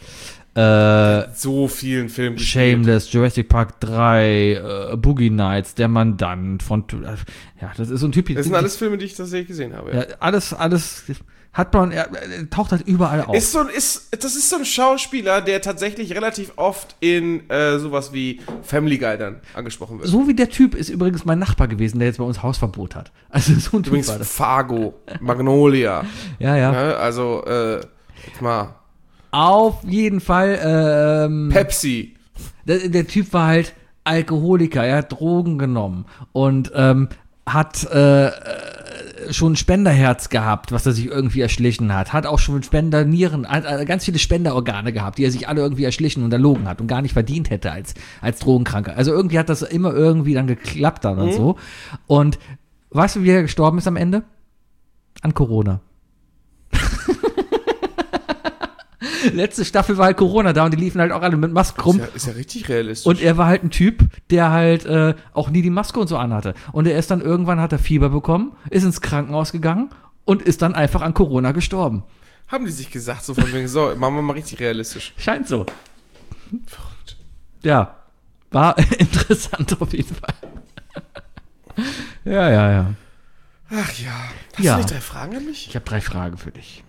äh, So vielen Filmen gespielt. Shameless, Jurassic Park drei, äh, Boogie Nights, Der Mandant von, ja, das ist so ein Typ. Das sind alles Filme, die ich tatsächlich gesehen habe. Ja. ja, alles, alles, hat man, er, er taucht halt überall auf. Ist so ein, ist, das ist so ein Schauspieler, der tatsächlich relativ oft in äh, sowas wie Family Guy dann angesprochen wird. So wie der Typ ist übrigens mein Nachbar gewesen, der jetzt bei uns Hausverbot hat. Also so ein Typ Übrigens war das. Fargo, Magnolia. Ja, ja. Ne? Also, äh, jetzt mal. Auf jeden Fall, ähm, Pepsi. der, der Typ war halt Alkoholiker, er hat Drogen genommen und ähm, hat äh, äh, schon ein Spenderherz gehabt, was er sich irgendwie erschlichen hat, hat auch schon Spendernieren, hat, äh, ganz viele Spenderorgane gehabt, die er sich alle irgendwie erschlichen und erlogen hat und gar nicht verdient hätte als, als Drogenkranker. Also irgendwie hat das immer irgendwie dann geklappt dann und Mhm. so. Und weißt du, wie er gestorben ist am Ende? An Corona. Letzte Staffel war halt Corona da und die liefen halt auch alle mit Masken rum. Ist ja, ist ja richtig realistisch. Und er war halt ein Typ, der halt äh, auch nie die Maske und so anhatte. Und er ist dann irgendwann, hat er Fieber bekommen, ist ins Krankenhaus gegangen und ist dann einfach an Corona gestorben. Haben die sich gesagt, so von wegen, so, machen wir mal richtig realistisch. Scheint so. Verrückt. Ja, war interessant auf jeden Fall. Ja, ja, ja. Ach ja. Hast Ja. du nicht drei Fragen an mich? Ich habe drei Fragen für dich.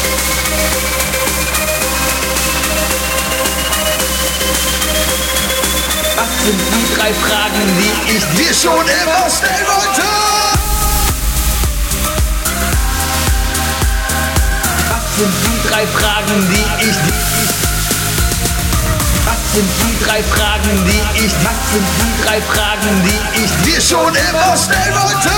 Was sind die drei Fragen, die ich dir schon immer stellen wollte? Was sind die drei Fragen, die ich Was sind die drei Fragen, die ich Was sind die drei Fragen, die ich dir schon immer stellen wollte?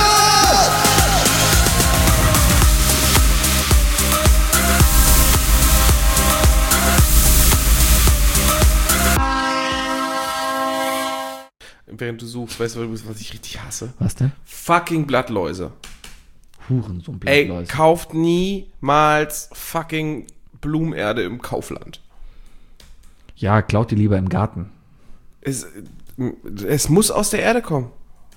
Während du suchst, weißt du, was ich richtig hasse? Was denn? Fucking Blattläuse. Hurensohn, Ey, Blattläuse. kauft niemals fucking Blumenerde im Kaufland. Ja, klaut die lieber im Garten. Es, es muss aus der Erde kommen.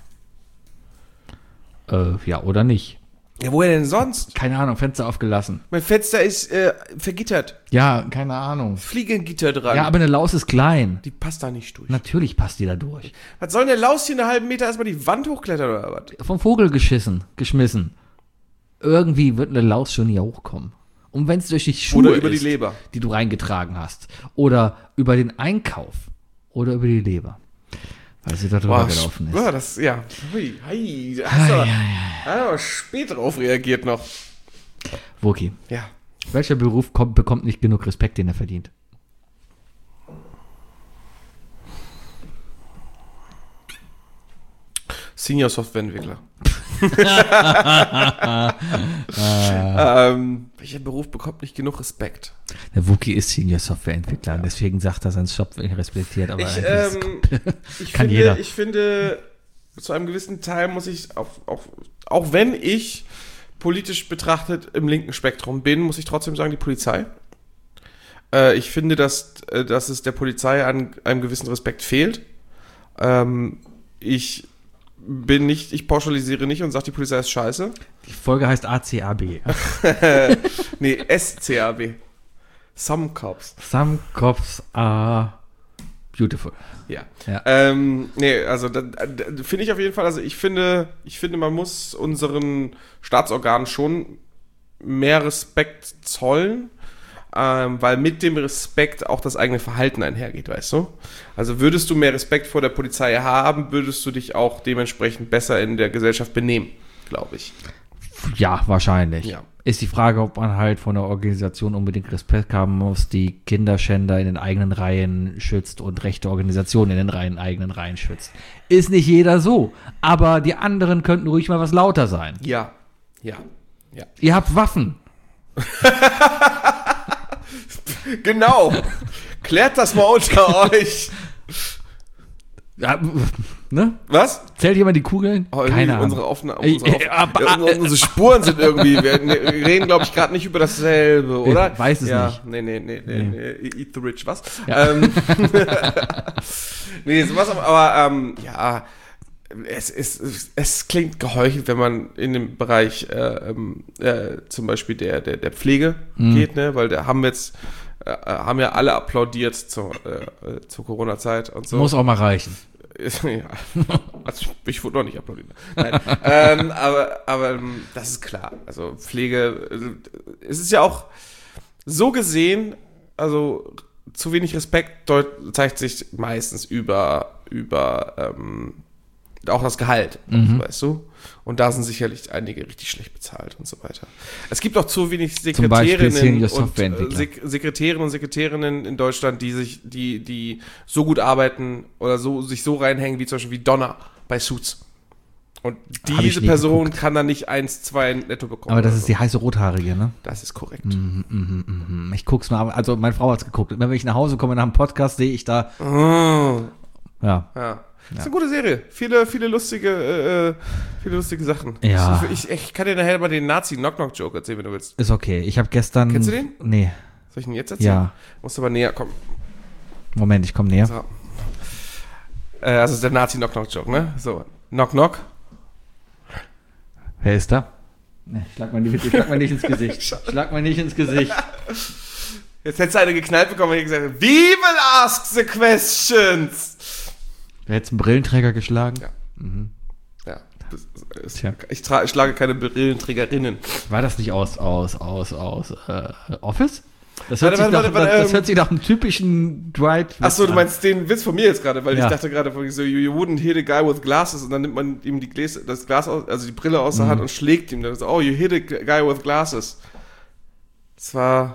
Äh, ja, oder nicht. Ja, woher denn sonst? Keine Ahnung, Fenster aufgelassen. Mein Fenster ist äh, vergittert. Ja, keine Ahnung. Fliegengitter dran. Ja, aber eine Laus ist klein. die passt da nicht durch. Natürlich passt die da durch. Was soll denn der Laus hier einen halben Meter erstmal die Wand hochklettern oder was? Vom Vogel geschissen, geschmissen. Irgendwie wird eine Laus schon hier hochkommen. Und wenn es durch die Schuhe Oder über die ist, Leber. die du reingetragen hast. Oder über den Einkauf. Oder über die Leber. Weil sie da drüber Boah, gelaufen ist. Ja, das, ja. Hui, hei, da hast du aber- da hast du aber spät drauf reagiert noch. Wookie, Ja. welcher Beruf kommt, bekommt nicht genug Respekt, den er verdient? Senior Softwareentwickler. ähm, welcher Beruf bekommt nicht genug Respekt? Der Wookie ist Senior Softwareentwickler und deswegen sagt er seinen Job respektiert, aber Ich, eigentlich ähm, ich, kann finde, jeder. ich finde, zu einem gewissen Teil muss ich, auch, auch, auch wenn ich politisch betrachtet im linken Spektrum bin, muss ich trotzdem sagen, die Polizei. Äh, ich finde, dass, äh, dass es der Polizei an einem gewissen Respekt fehlt. Ähm, ich bin nicht, ich pauschalisiere nicht und sage, die Polizei ist scheiße. Die Folge heißt A C A B. Nee, S C A B. Some Cops. Some cops are beautiful. Ja. Ja. Ähm, nee, also da, da, finde ich auf jeden Fall, also ich finde, ich finde, man muss unseren Staatsorganen schon mehr Respekt zollen, ähm, weil mit dem Respekt auch das eigene Verhalten einhergeht, weißt du? Also würdest du mehr Respekt vor der Polizei haben, würdest du dich auch dementsprechend besser in der Gesellschaft benehmen, glaube ich. Ja, wahrscheinlich. Ja. Ist die Frage, ob man halt von der Organisation unbedingt Respekt haben muss, die Kinderschänder in den eigenen Reihen schützt und rechte Organisationen in den Reihen, eigenen Reihen schützt. Ist nicht jeder so, aber die anderen könnten ruhig mal was lauter sein. Ja, ja, ja. Ihr habt Waffen. Genau. Klärt das mal unter euch. Ja, ne? Was? Zählt jemand die Kugeln? Oh, irgendwie Keine Ahnung. unsere, Aufna- Ey, unsere, Auf- ey, aber- ja, unsere, unsere Spuren sind irgendwie, wir reden, glaube ich, gerade nicht über dasselbe, oder? Ich weiß es ja, nicht. Nee, nee, nee, nee, Nee. nee. Eat the rich, was? Ja. Ähm, nee, sowas, aber, aber ähm, ja, es, es, es klingt geheuchelt, wenn man in den Bereich äh, ähm, äh, zum Beispiel der, der, der Pflege Mhm. geht, ne? Weil da haben jetzt äh, haben ja alle applaudiert zur, äh, zur Corona-Zeit und so. Muss auch mal reichen. Ja, also ich wurde noch nicht applaudiert. Nein. ähm, aber aber ähm, das ist klar. Also Pflege, also, es ist ja auch so gesehen, also zu wenig Respekt deut- zeigt sich meistens über, über ähm, auch das Gehalt, Mhm. weißt du? Und da sind sicherlich einige richtig schlecht bezahlt und so weiter. Es gibt auch zu wenig Zum Beispiel Sekretärinnen Senior und äh, Softwareentwickler. Sek- Sekretärinnen und Sekretärinnen in Deutschland, die sich, die, die so gut arbeiten oder so sich so reinhängen, wie zum Beispiel wie Donna bei Suits. Und Hab ich diese nie Person geguckt. kann dann nicht eins, zwei netto bekommen. Aber das oder ist die heiße Rothaarige, ne? so. Das ist korrekt. Mhm, mhm, mhm. Ich guck's mal, also meine Frau hat's geguckt. Immer wenn ich nach Hause komme nach einem Podcast, sehe ich da, Oh, ja. ja. Das ist eine gute Serie. Viele, viele lustige, äh, viele lustige Sachen. Ja. Ich, ich kann dir nachher mal den Nazi-Knock-Knock-Joke erzählen, wenn du willst. Ist okay. Ich habe gestern. Kennst du den? Nee. Soll ich ihn jetzt erzählen? Ja. Musst aber näher kommen. Moment, ich komme näher. So. Äh, also ist der Nazi-Knock-Knock-Joke, ne? So, Knock-Knock. Wer ist da? Nee, schlag mal nicht, schlag mal nicht ins Gesicht. Schlag mal nicht ins Gesicht. Jetzt hättest du eine geknallt bekommen, wenn ich gesagt hätte, we will ask the questions. Wer hätte einen Brillenträger geschlagen? Ja. Mhm. Ja, das ist, Tja. ich, tra- ich schlage keine Brillenträgerinnen. War das nicht aus, aus, aus, aus äh, Office? Das Warte, hört, sich warte, nach, warte, das ähm, hört sich nach einem typischen Dwight. Achso, du an. meinst den Witz von mir jetzt gerade, weil Ja. ich dachte gerade, so, you, you wouldn't hit a guy with glasses und dann nimmt man ihm die Gläser, das Glas aus, also die Brille aus der Mhm. Hand und schlägt ihm. Dann so, oh, you hit a guy with glasses. Das war.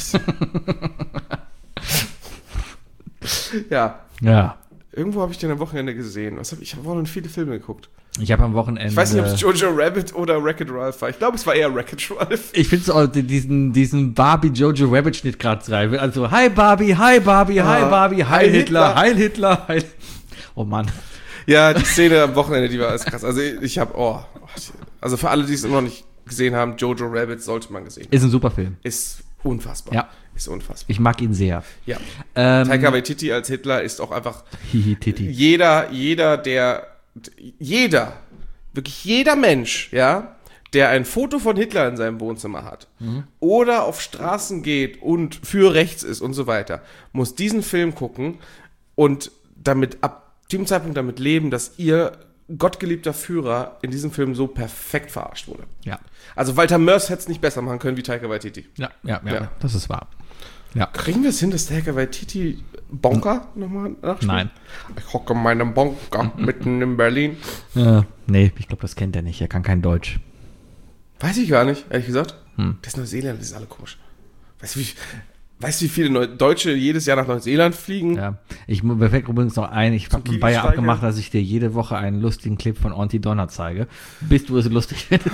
Ja. Ja. Irgendwo habe ich den am Wochenende gesehen. Was hab ich ich habe auch viele Filme geguckt. Ich habe am Wochenende. Ich weiß nicht, ob es Jojo Rabbit oder Wreck-It Ralph war. Ich glaube, es war eher Wreck-It Ralph. Ich finde so diesen, diesen Barbie Jojo Rabbit Schnitt gerade rein. Also, hi Barbie, hi Barbie, hi Ah, Barbie, hi Heil Hitler, Hitler. hi Hitler, hi. Oh Mann. Ja, die Szene am Wochenende, die war alles krass. Also ich habe, oh, also für alle, die es immer noch nicht gesehen haben, Jojo Rabbit sollte man gesehen haben. Ist ein super Film. Ist unfassbar. Ja. Ist unfassbar. Ich mag ihn sehr. Ja. Ähm, Taika Waititi als Hitler ist auch einfach Hihi, Titi. jeder, jeder, der, jeder, wirklich jeder Mensch, ja, der ein Foto von Hitler in seinem Wohnzimmer hat oder auf Straßen geht und für rechts ist und so weiter, muss diesen Film gucken und damit ab dem Zeitpunkt damit leben, dass ihr gottgeliebter Führer in diesem Film so perfekt verarscht wurde. Ja. Also Walter Mörs hätte es nicht besser machen können wie Taika Waititi. Ja, ja, ja, Ja. das ist wahr. Ja. Kriegen wir es hin, dass Taika Waititi Bonker nochmal nachspielt? Nein. Ich hocke in meinem Bonker mitten in Berlin. Äh, nee, ich glaube, das kennt er nicht. Er kann kein Deutsch. Weiß ich gar nicht, ehrlich gesagt. Hm. Das ist Neuseeland, das ist alle komisch. Weißt du, wie, weißt du, wie viele Neu- Deutsche jedes Jahr nach Neuseeland fliegen? Ja, ich mir fällt übrigens noch ein, ich habe mit Bayer Kiwi-Steige. abgemacht, dass ich dir jede Woche einen lustigen Clip von Auntie Donna zeige, bis du es lustig findest.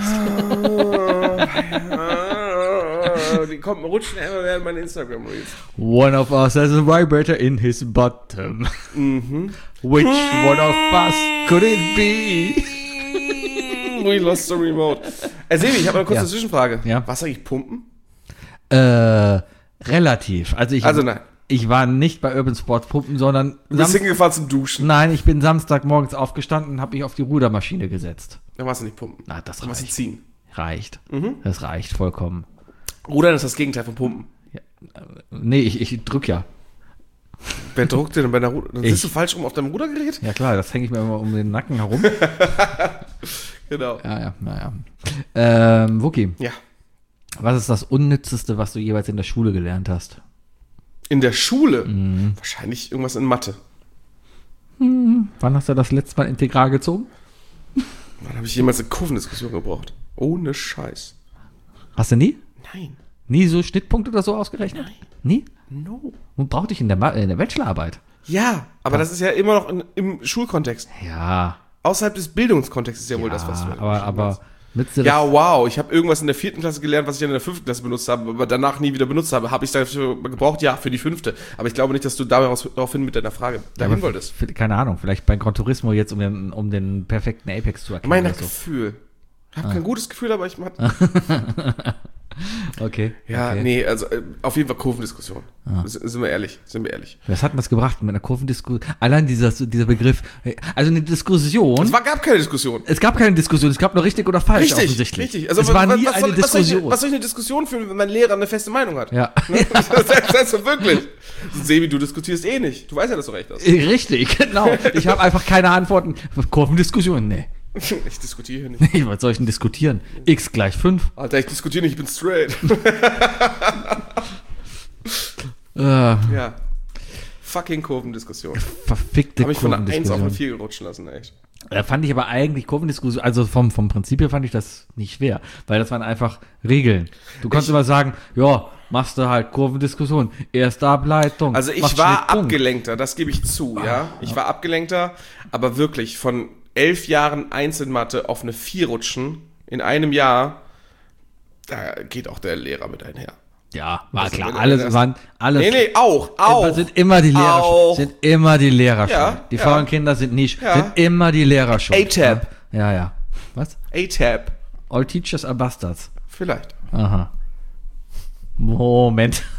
Ah, die kommen, rutschen immer während meinen Instagram-Reels. One of us has a vibrator in his bottom. Mhm. Which one of us could it be? We lost the remote. Äh, Sebi, ich habe eine kurze Ja. Zwischenfrage. Ja. Was sag ich, Pumpen? Äh, relativ. Also ich, Also nein. ich war nicht bei Urban Sports Pumpen, sondern Du bist Sam- hingefahren zum Duschen. nein, ich bin Samstagmorgens aufgestanden und habe mich auf die Rudermaschine gesetzt. Dann warst du nicht pumpen. Na, das Dann warst du reicht. ziehen. Reicht. Mhm. Das reicht vollkommen. Rudern ist das Gegenteil von Pumpen. Nee, ich, ich drück ja. Wer druckt denn bei der Ruder? Dann Ich. sitzt du falsch rum auf deinem Rudergerät? Ja klar, das hänge ich mir immer um den Nacken herum. Genau. Ja, ja, naja. Ähm, Wookie, Ja. was ist das Unnützeste, was du jeweils in der Schule gelernt hast? In der Schule? Mhm. Wahrscheinlich irgendwas in Mathe. Wann hast du das letzte Mal Integral gezogen? Wann habe ich jemals eine Kurvendiskussion gebraucht? Ohne Scheiß. Hast du nie? Nein. Nie so Schnittpunkte oder so ausgerechnet? Nein. Nie? No. Und brauchte ich in der, Ma- in der Bachelorarbeit? Ja, aber das ist ja immer noch in, im Schulkontext. Ja. Außerhalb des Bildungskontexts ist ja, wohl ja, das, was du aber, aber nützt dir das? Ja, wow, ich habe irgendwas in der vierten Klasse gelernt, was ich dann in der fünften Klasse benutzt habe, aber danach nie wieder benutzt habe. Habe ich dafür gebraucht? Ja, für die fünfte. Aber ich glaube nicht, dass du daraus, daraufhin mit deiner Frage Ja, dahin aber wolltest. f- Keine Ahnung, vielleicht bei Gran Turismo jetzt, um den, um den perfekten Apex zu erkennen. Mein oder so. Gefühl. Ich habe kein gutes Gefühl, aber ich mach, Okay. Ja, okay. nee, also äh, auf jeden Fall Kurvendiskussion. S- Sind wir ehrlich, sind wir ehrlich. Was hat denn das gebracht mit einer Kurvendiskussion? Allein dieser, dieser Begriff, also eine Diskussion. Es war, gab keine Diskussion. Es gab keine Diskussion, es gab nur richtig oder falsch Richtig, offensichtlich. richtig. Also es war was, nie was, eine soll, was, soll ich, Diskussion. was soll ich eine Diskussion führen, wenn mein Lehrer eine feste Meinung hat? Ja. Das, das, das ist wirklich. Sebi, du diskutierst eh nicht. Du weißt ja, dass du recht hast. Richtig, genau. Ich habe einfach keine Antworten. Kurvendiskussion, nee. Ich diskutiere hier nicht. Nee, was soll ich denn diskutieren? X gleich fünf. Alter, ich diskutiere nicht, ich bin straight. Äh, Ja. Fucking Kurvendiskussion. verfickte Habe ich von einer eins auf eine Kurvendiskussion. vier gerutschen lassen, echt. Da fand ich aber eigentlich Kurvendiskussion, also vom, vom Prinzip her fand ich das nicht schwer, weil das waren einfach Regeln. Du konntest Ich- immer sagen, ja, machst du halt Kurvendiskussion, erste Ableitung. Also ich machst war Schnitt, Punkt. abgelenkter, das gebe ich zu, ja. Ich war abgelenkter, aber wirklich von elf Jahren Einzelmathe auf eine vier rutschen in einem Jahr, da geht auch der Lehrer mit einher. Ja, war Das- klar, das- alles das- waren, alles. Nee, nee, auch, auch. Sind immer die Lehrer Auch. schuld. Sind immer die Lehrer Ja, schuld. Die ja. faulen Kinder sind nicht, Ja. sind immer die Lehrer schuld. A-Tab. Ja, ja. Was? A-Tab. All teachers are bastards. Vielleicht. Aha. Moment.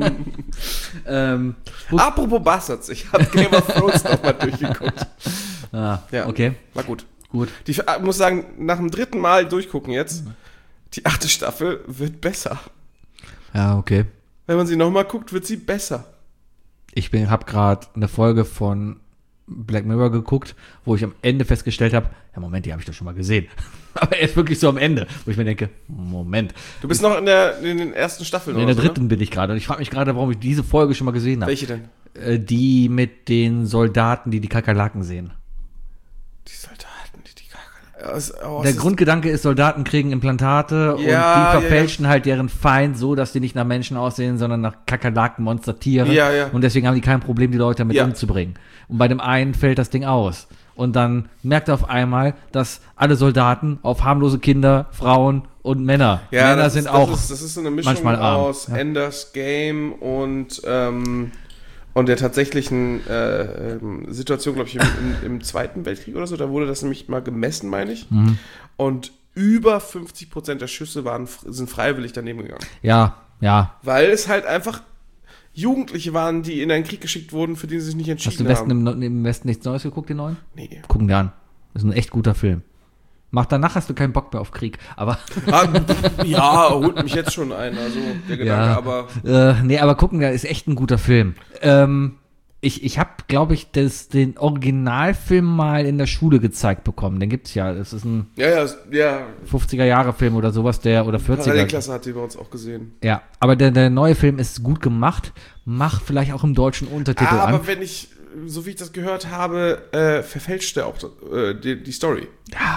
ähm, gut. Apropos Bastards, ich habe Game of Thrones nochmal durchgeguckt. Ah, Ja. okay, War gut. gut. Die, ich muss sagen, nach dem dritten Mal durchgucken jetzt, die achte Staffel wird besser. Ja, okay. Wenn man sie nochmal guckt, wird sie besser. Ich bin, hab gerade eine Folge von Black Mirror geguckt, wo ich am Ende festgestellt habe, ja Moment, die habe ich doch schon mal gesehen. Aber erst wirklich so am Ende, wo ich mir denke, Moment. Du bist noch in, der, in den ersten Staffeln, In oder der so, dritten bin ich gerade und ich frage mich gerade, warum ich diese Folge schon mal gesehen ne? habe. Welche denn? Äh, die mit den Soldaten, die die Kakerlaken sehen. Die Soldaten, die die Kakerlaken. Also, oh, Der es ist- Grundgedanke ist, Soldaten kriegen Implantate und Ja, die verfälschen halt deren Feind so, dass die nicht nach Menschen aussehen, sondern nach Kakerlaken, Monstertiere. Ja, ja. Und deswegen haben die kein Problem, die Leute damit Ja. umzubringen. Und bei dem einen fällt das Ding aus. Und dann merkt er auf einmal, dass alle Soldaten auf harmlose Kinder, Frauen und Männer. Ja, Männer das sind ist, auch Das ist, das ist so eine Mischung manchmal arm. aus Ja. Ender's Game und, ähm, und der tatsächlichen äh, ähm, Situation, glaube ich, im, im, im Zweiten Weltkrieg oder so. Da wurde das nämlich mal gemessen, meine ich. Mhm. Und über fünfzig Prozent der Schüsse waren, sind freiwillig daneben gegangen. Ja, ja. Weil es halt einfach Jugendliche waren, die in einen Krieg geschickt wurden, für den sie sich nicht Hast du entschieden im Westen, haben. im, im Westen nichts Neues geguckt, den neuen? Nee. Gucken dir an. Das ist ein echt guter Film. Mach danach hast du keinen Bock mehr auf Krieg. Aber Ah, ja, holt mich jetzt schon ein, also der Gedanke, Ja. aber Äh, nee, aber gucken, der ist echt ein guter Film. Ähm, ich ich habe, glaube ich, das, den Originalfilm mal in der Schule gezeigt bekommen. Den gibt's ja. Das ist ein ja, ja, ja, fünfziger-Jahre-Film oder sowas, der, oder vierziger. Parallelklasse hat die bei uns auch gesehen. Ja, aber der, der neue Film ist gut gemacht. Mach vielleicht auch im deutschen Untertitel Ah, an. aber wenn ich, so wie ich das gehört habe, äh, verfälscht er auch äh, die, die Story. Ja, pff,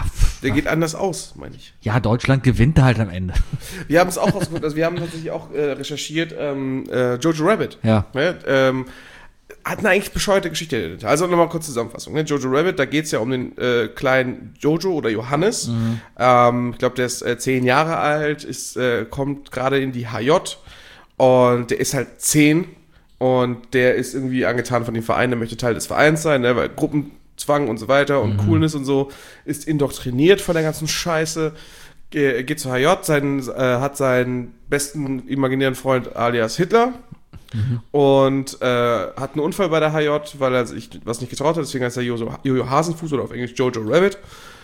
Der geht anders aus, meine ich. Ja, Deutschland gewinnt halt am Ende. Wir haben es auch rausgefunden, also wir haben tatsächlich auch äh, recherchiert, ähm, äh, Jojo Rabbit. Ja. Ne, ähm, hat eine eigentlich bescheuerte Geschichte. Also nochmal kurz Zusammenfassung. Ne? Jojo Rabbit, da geht es ja um den äh, kleinen Jojo oder Johannes. Mhm. Ähm, ich glaube, der ist äh, zehn Jahre alt, ist, äh, kommt gerade in die H J und der ist halt zehn und der ist irgendwie angetan von dem Verein, der möchte Teil des Vereins sein, ne? Weil Gruppenzwang und so weiter und mhm. Coolness und so, ist indoktriniert von der ganzen Scheiße, Ge- geht zur H J, seinen, äh, hat seinen besten imaginären Freund alias Hitler. Mhm. Und äh, hat einen Unfall bei der H J, weil er sich was nicht getraut hat, deswegen heißt er Jojo, Jojo Hasenfuß oder auf Englisch Jojo Rabbit.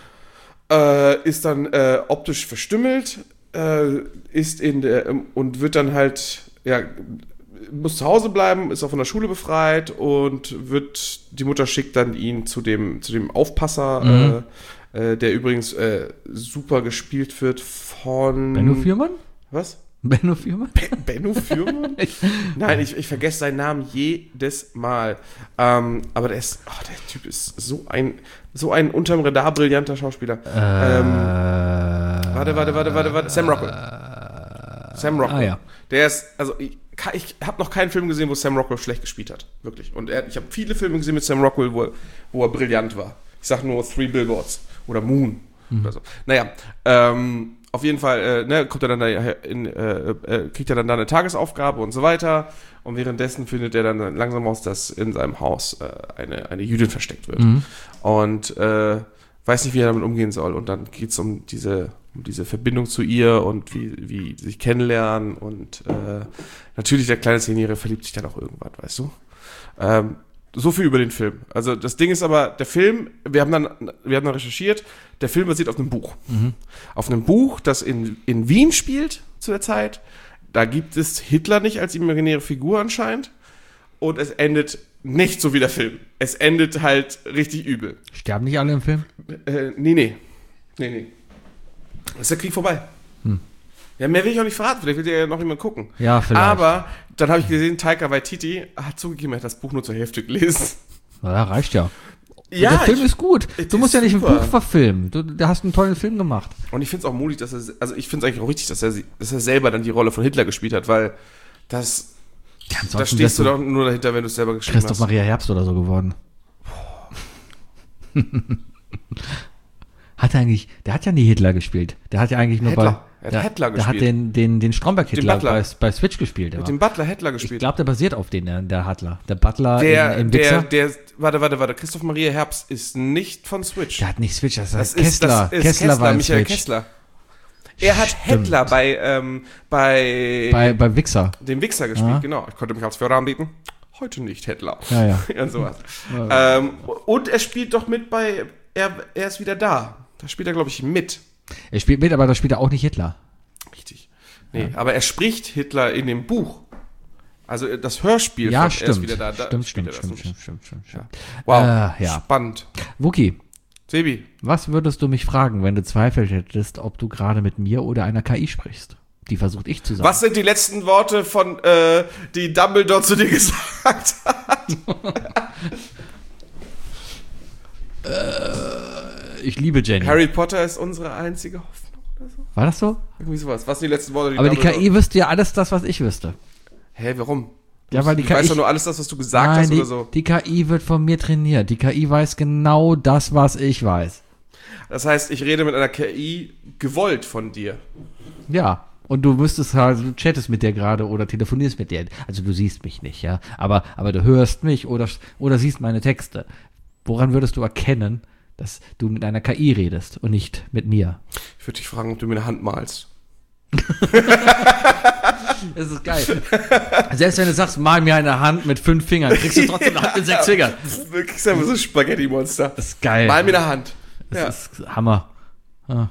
Äh, ist dann äh, optisch verstümmelt, äh, ist in der und wird dann halt, ja, muss zu Hause bleiben, ist auch von der Schule befreit und wird, die Mutter schickt dann ihn zu dem, zu dem Aufpasser, mhm. äh, äh, der übrigens äh, super gespielt wird von... Benno Fürmann? Was? Benno Fürmann? Be- Benno Fürmann? Nein, ich, ich vergesse seinen Namen jedes Mal. Ähm, aber der ist, oh, der Typ ist so ein, so ein unterm Radar brillanter Schauspieler. Äh, ähm, warte, warte, warte, warte, warte. Sam Rockwell. Äh, Sam Rockwell. Ah, ja. Der ist, also ich, ich habe noch keinen Film gesehen, wo Sam Rockwell schlecht gespielt hat. Wirklich. Und er, ich habe viele Filme gesehen mit Sam Rockwell, wo er, wo er brillant war. Ich sag nur Three Billboards oder Moon mhm. oder so. Naja, ähm, auf jeden Fall äh, ne, kommt er dann da in, äh, äh, kriegt er dann da eine Tagesaufgabe und so weiter. Und währenddessen findet er dann langsam raus, dass in seinem Haus äh, eine, eine Jüdin versteckt wird. Mhm. Und äh, weiß nicht, wie er damit umgehen soll. Und dann geht es um diese, um diese Verbindung zu ihr und wie, wie sie sich kennenlernen. Und äh, natürlich der kleine Zehnjährige verliebt sich dann auch irgendwann, weißt du? Ähm, So viel über den Film. Also das Ding ist aber, der Film, wir haben dann, wir haben dann recherchiert, der Film basiert auf einem Buch. Mhm. Auf einem Buch, das in, in Wien spielt zu der Zeit. Da gibt es Hitler nicht als imaginäre Figur anscheinend. Und es endet nicht so wie der Film. Es endet halt richtig übel. Sterben nicht alle im Film? Äh, nee, nee. Nee, nee. Ist der Krieg vorbei. Hm. Ja, mehr will ich auch nicht verraten, vielleicht will ja noch jemand gucken. Ja, vielleicht. Aber dann habe ich gesehen, Taika Waititi hat zugegeben, er hat das Buch nur zur Hälfte gelesen. Na, ja, reicht ja. Ja, der Film ich, ist gut. Du musst ja nicht super. ein Buch verfilmen. Du, du hast einen tollen Film gemacht. Und ich finde es auch mutig, dass er, also ich finde es eigentlich auch richtig, dass er, dass er selber dann die Rolle von Hitler gespielt hat, weil das, ja, da stehst du doch nur dahinter, wenn du es selber geschrieben Christoph hast. Christoph Maria Herbst oder so geworden. Hat er eigentlich, der hat ja nie Hitler gespielt. Der hat ja eigentlich nur Hitler. bei, er hat Hitler der gespielt. Der hat den, den, den Stromberg-Hitler bei, bei Switch gespielt. Mit dem Butler Hitler gespielt. Ich glaube, der basiert auf den, der, der Hitler. Der Butler der, in, in der, der, warte, warte, warte, Christoph Maria Herbst ist nicht von Switch. Der hat nicht Switch, das, das ist Kessler. Ist, das ist Kessler, Kessler war Michael Switch. Kessler. Er hat Stimmt. Hitler bei, ähm, bei, bei, bei Wichser. Dem Wichser gespielt, ja. Genau. Ich konnte mich als Führer anbieten. Heute nicht Hitler. Ja, ja. Und sowas. Ja. Ähm, und er spielt doch mit bei, er, er ist wieder da. Da spielt er, glaube ich, mit. Er spielt mit, aber da spielt er auch nicht Hitler. Richtig. Nee, ja. Aber er spricht Hitler in dem Buch. Also das Hörspiel ja, von stimmt. Er ist wieder da. da stimmt, spielt stimmt, er stimmt, stimmt, stimmt, stimmt, stimmt. Ja. Wow, äh, ja. Spannend. Wookie. Sebi. Was würdest du mich fragen, wenn du Zweifel hättest, ob du gerade mit mir oder einer K I sprichst? Die versucht ich zu sagen. Was sind die letzten Worte von, äh, die Dumbledore zu dir gesagt hat? äh, ich liebe Jenny. Harry Potter ist unsere einzige Hoffnung oder so? War das so? Irgendwie sowas. Was sind die letzten Worte? Die Aber Dumbledore? die K I wüsste ja alles das, was ich wüsste. Hä, warum? Ja, weil die ich K I weiß doch nur alles das, was du gesagt Nein, hast die, oder so. Die K I wird von mir trainiert. Die K I weiß genau das, was ich weiß. Das heißt, ich rede mit einer K I gewollt von dir. Ja. Und du müsstest halt, du chattest mit der gerade oder telefonierst mit der. Also du siehst mich nicht, ja. Aber, aber du hörst mich oder, oder siehst meine Texte. Woran würdest du erkennen, dass du mit einer K I redest und nicht mit mir? Ich würde dich fragen, ob du mir eine Hand malst. Das ist geil. Selbst wenn du sagst, mal mir eine Hand mit fünf Fingern, kriegst du trotzdem eine Hand mit sechs Fingern. Du kriegst einfach so ein Spaghetti-Monster. Das ist geil. Mal mir eine Hand. Das ja. ist Hammer. Ah.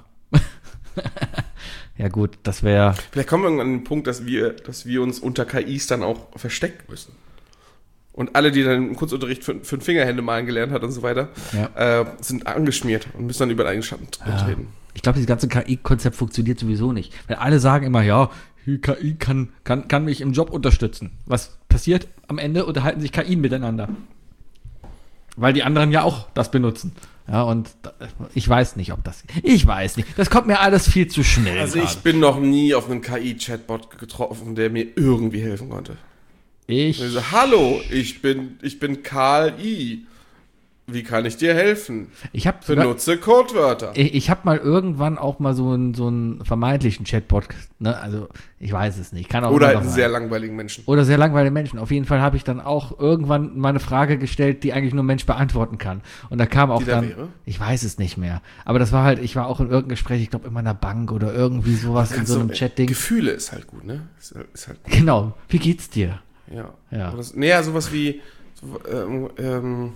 Ja gut, das wäre... Vielleicht kommen wir an den Punkt, dass wir, dass wir uns unter K Is dann auch verstecken müssen. Und alle, die dann im Kurzunterricht fünf, fünf Fingerhände malen gelernt hat und so weiter, ja. äh, sind angeschmiert und müssen dann über den eigenen Schatten treten. Ja. Ich glaube, dieses ganze K I-Konzept funktioniert sowieso nicht. Weil alle sagen immer, ja, die K I kann, kann, kann mich im Job unterstützen. Was passiert? Am Ende unterhalten sich K I miteinander. Weil die anderen ja auch das benutzen. Ja, und ich weiß nicht, ob das... Ich weiß nicht. Das kommt mir alles viel zu schnell. Also gerade. ich bin noch nie auf einen K I-Chatbot getroffen, der mir irgendwie helfen konnte. Ich... Ich so, hallo, ich bin, ich bin Karl I. Wie kann ich dir helfen? Ich habe Benutze Codewörter. Ich, ich habe mal irgendwann auch mal so einen so einen vermeintlichen Chatbot, ne? Also ich weiß es nicht. Kann auch Oder immer halt noch einen sein. sehr langweiligen Menschen. Oder sehr langweilige Menschen. Auf jeden Fall habe ich dann auch irgendwann mal eine Frage gestellt, die eigentlich nur ein Mensch beantworten kann. Und da kam auch Die da dann, wäre? ich weiß es nicht mehr. Aber das war halt, ich war auch in irgendeinem Gespräch, ich glaube in meiner Bank oder irgendwie sowas in so einem äh, Chat-Ding. Gefühle ist halt gut, ne? Ist, ist halt, Genau. Wie geht's dir? ja. Ja. Aber das, nee, ja, sowas wie, so, ähm, ähm,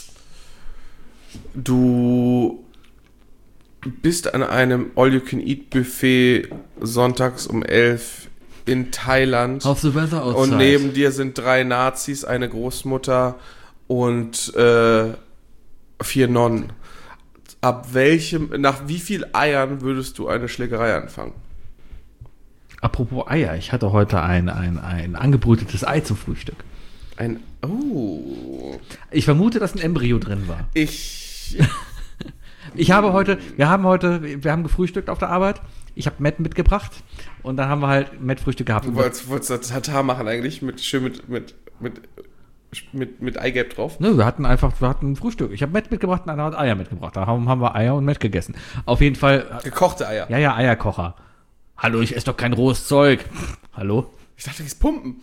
du bist an einem All-You-Can-Eat-Buffet sonntags um elf in Thailand. How's the weather outside? Und neben dir sind drei Nazis, eine Großmutter und äh, vier Nonnen. Ab welchem, nach wie viel Eiern würdest du eine Schlägerei anfangen? Apropos Eier, ich hatte heute ein, ein, ein angebrütetes Ei zum Frühstück. Ein, oh, Ich vermute, dass ein Embryo drin war. ich, Ich habe heute, wir haben heute, wir haben gefrühstückt auf der Arbeit. Ich habe Matt mitgebracht und dann haben wir halt Matt-Frühstück gehabt. du wolltest, wolltest das Tatar machen eigentlich, mit, schön mit, mit, mit, mit, mit Eigelb drauf. Nö, wir hatten einfach, wir hatten ein Frühstück. Ich habe Matt mitgebracht und einer hat Eier mitgebracht. Da haben, haben wir Eier und Matt gegessen. Auf jeden Fall, Gekochte Eier. ja, ja, Eierkocher. Hallo, ich esse doch kein rohes Zeug. Hallo? Ich dachte, das pumpen.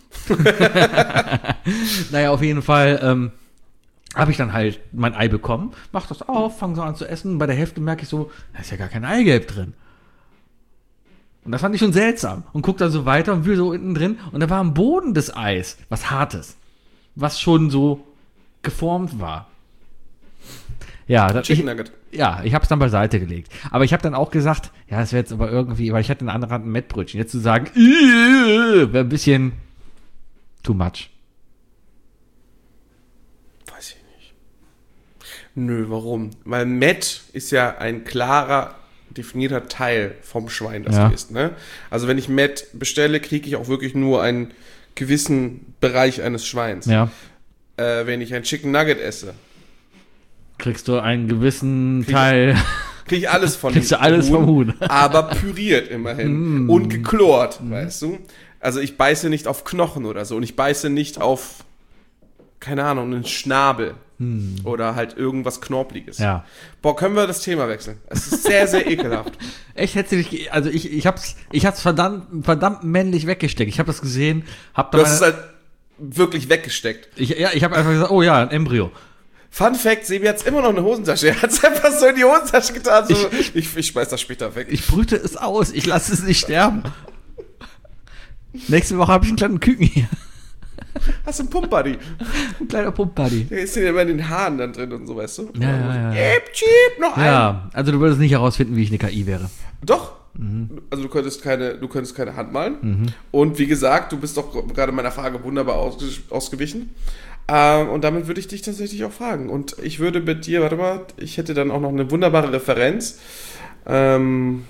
Naja, auf jeden Fall ähm, habe ich dann halt mein Ei bekommen, mach das auf, fange so an zu essen. Bei der Hälfte merke ich so, da ist ja gar kein Eigelb drin. Und das fand ich schon seltsam. Und guck dann so weiter und will so innen drin. Und da war am Boden des Eis was Hartes, was schon so geformt war. Ja, das, Chicken ich, Nugget. ja, ich habe es dann beiseite gelegt. Aber ich habe dann auch gesagt, ja, es wäre jetzt aber irgendwie, weil ich hatte einen anderen ein Mettbrötchen. Jetzt zu sagen, wäre ein bisschen too much. Weiß ich nicht. Nö, warum? Weil Met ist ja ein klarer, definierter Teil vom Schwein, das Ja. du isst, ne? Also wenn ich Met bestelle, kriege ich auch wirklich nur einen gewissen Bereich eines Schweins. Ja. Äh, wenn ich ein Chicken Nugget esse, Kriegst du einen gewissen Krieg- Teil. kriege ich alles von Kriegst dem du alles vom Huhn. aber püriert immerhin. Und geklort, weißt du? Also ich beiße nicht auf Knochen oder so und ich beiße nicht auf, keine Ahnung, einen Schnabel. Oder halt irgendwas Knorpeliges. Ja. Boah, können wir das Thema wechseln? Es ist sehr, sehr ekelhaft. Echt, hätte ich, also ich, ich hab's, ich hab's verdammt, verdammt männlich weggesteckt. Ich habe das gesehen, hab da Du hast es meine, halt wirklich weggesteckt. ich, ja, ich habe einfach gesagt, oh ja, ein Embryo. Fun Fact, Sebi hat immer noch eine Hosentasche. Er hat es einfach so in die Hosentasche getan. So, ich, ich, ich schmeiß das später weg. Ich brüte es aus, ich lasse es nicht sterben. Nächste Woche habe ich einen kleinen Küken hier. Hast du einen Pump-Buddy? Ein kleiner Pump-Buddy. Der ist ja immer in den Haaren dann drin und so, weißt du? Ja, ja, ja. Cheep, cheep, noch ein. Ja, also du würdest nicht herausfinden, wie ich eine K I wäre. Doch. Also du könntest keine, du könntest keine Hand malen. Und wie gesagt, du bist doch gerade meiner Frage wunderbar ausge, ausgewichen. Ähm, und damit würde ich dich tatsächlich auch fragen. Und ich würde mit dir, warte mal, ich hätte dann auch noch eine wunderbare Referenz. Ähm,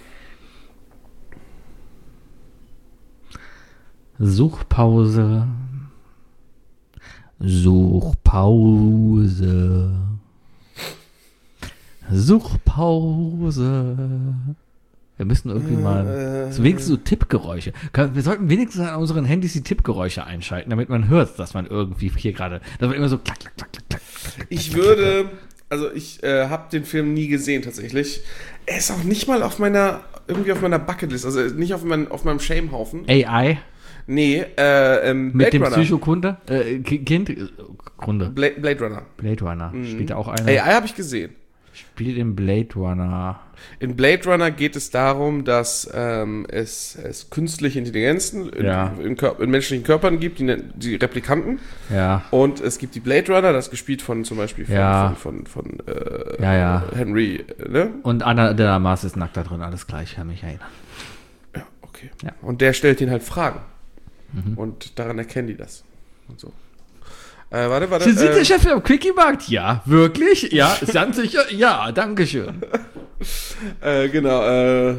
Suchpause. Suchpause. Suchpause. Wir müssen irgendwie mal. Äh, So wenigstens so Tippgeräusche. Können- Wir sollten wenigstens an unseren Handys die Tippgeräusche einschalten, damit man hört, dass man irgendwie hier gerade. Das wird immer so klack, klack, klack, klack, klack. ich würde, also ich äh, habe den Film nie gesehen tatsächlich. Er ist auch nicht mal auf meiner, irgendwie auf meiner Bucketlist, also nicht auf, mein, auf meinem Shame-Haufen. A I Nee, äh, ähm, mit Blade dem Runner. Psychokunde? Äh, Ki- Kind? äh, Kunde. Blade, Blade Runner. Blade Runner. Spielt da auch einer? A I habe ich gesehen. Spielt in Blade Runner. In Blade Runner geht es darum, dass ähm, es, es künstliche Intelligenzen in, Ja. in, Kör- in menschlichen Körpern gibt, die, nen- die Replikanten. Ja. Und es gibt die Blade Runner, das gespielt von zum Beispiel von, Ja. von, von, von äh, Ja, ja. Henry, äh, ne? Und Anna de la Mars ist nackt da drin, alles gleich, ich kann mich erinnern. Ja, okay. Ja. Und der stellt ihnen halt Fragen. Und daran erkennen die das. Und so. Äh, warte, warte. Sie sind äh, der Chef am Quickie-Markt? Ja. Wirklich? Ja. Ist ganz sicher? Ja, danke schön. äh, genau, äh,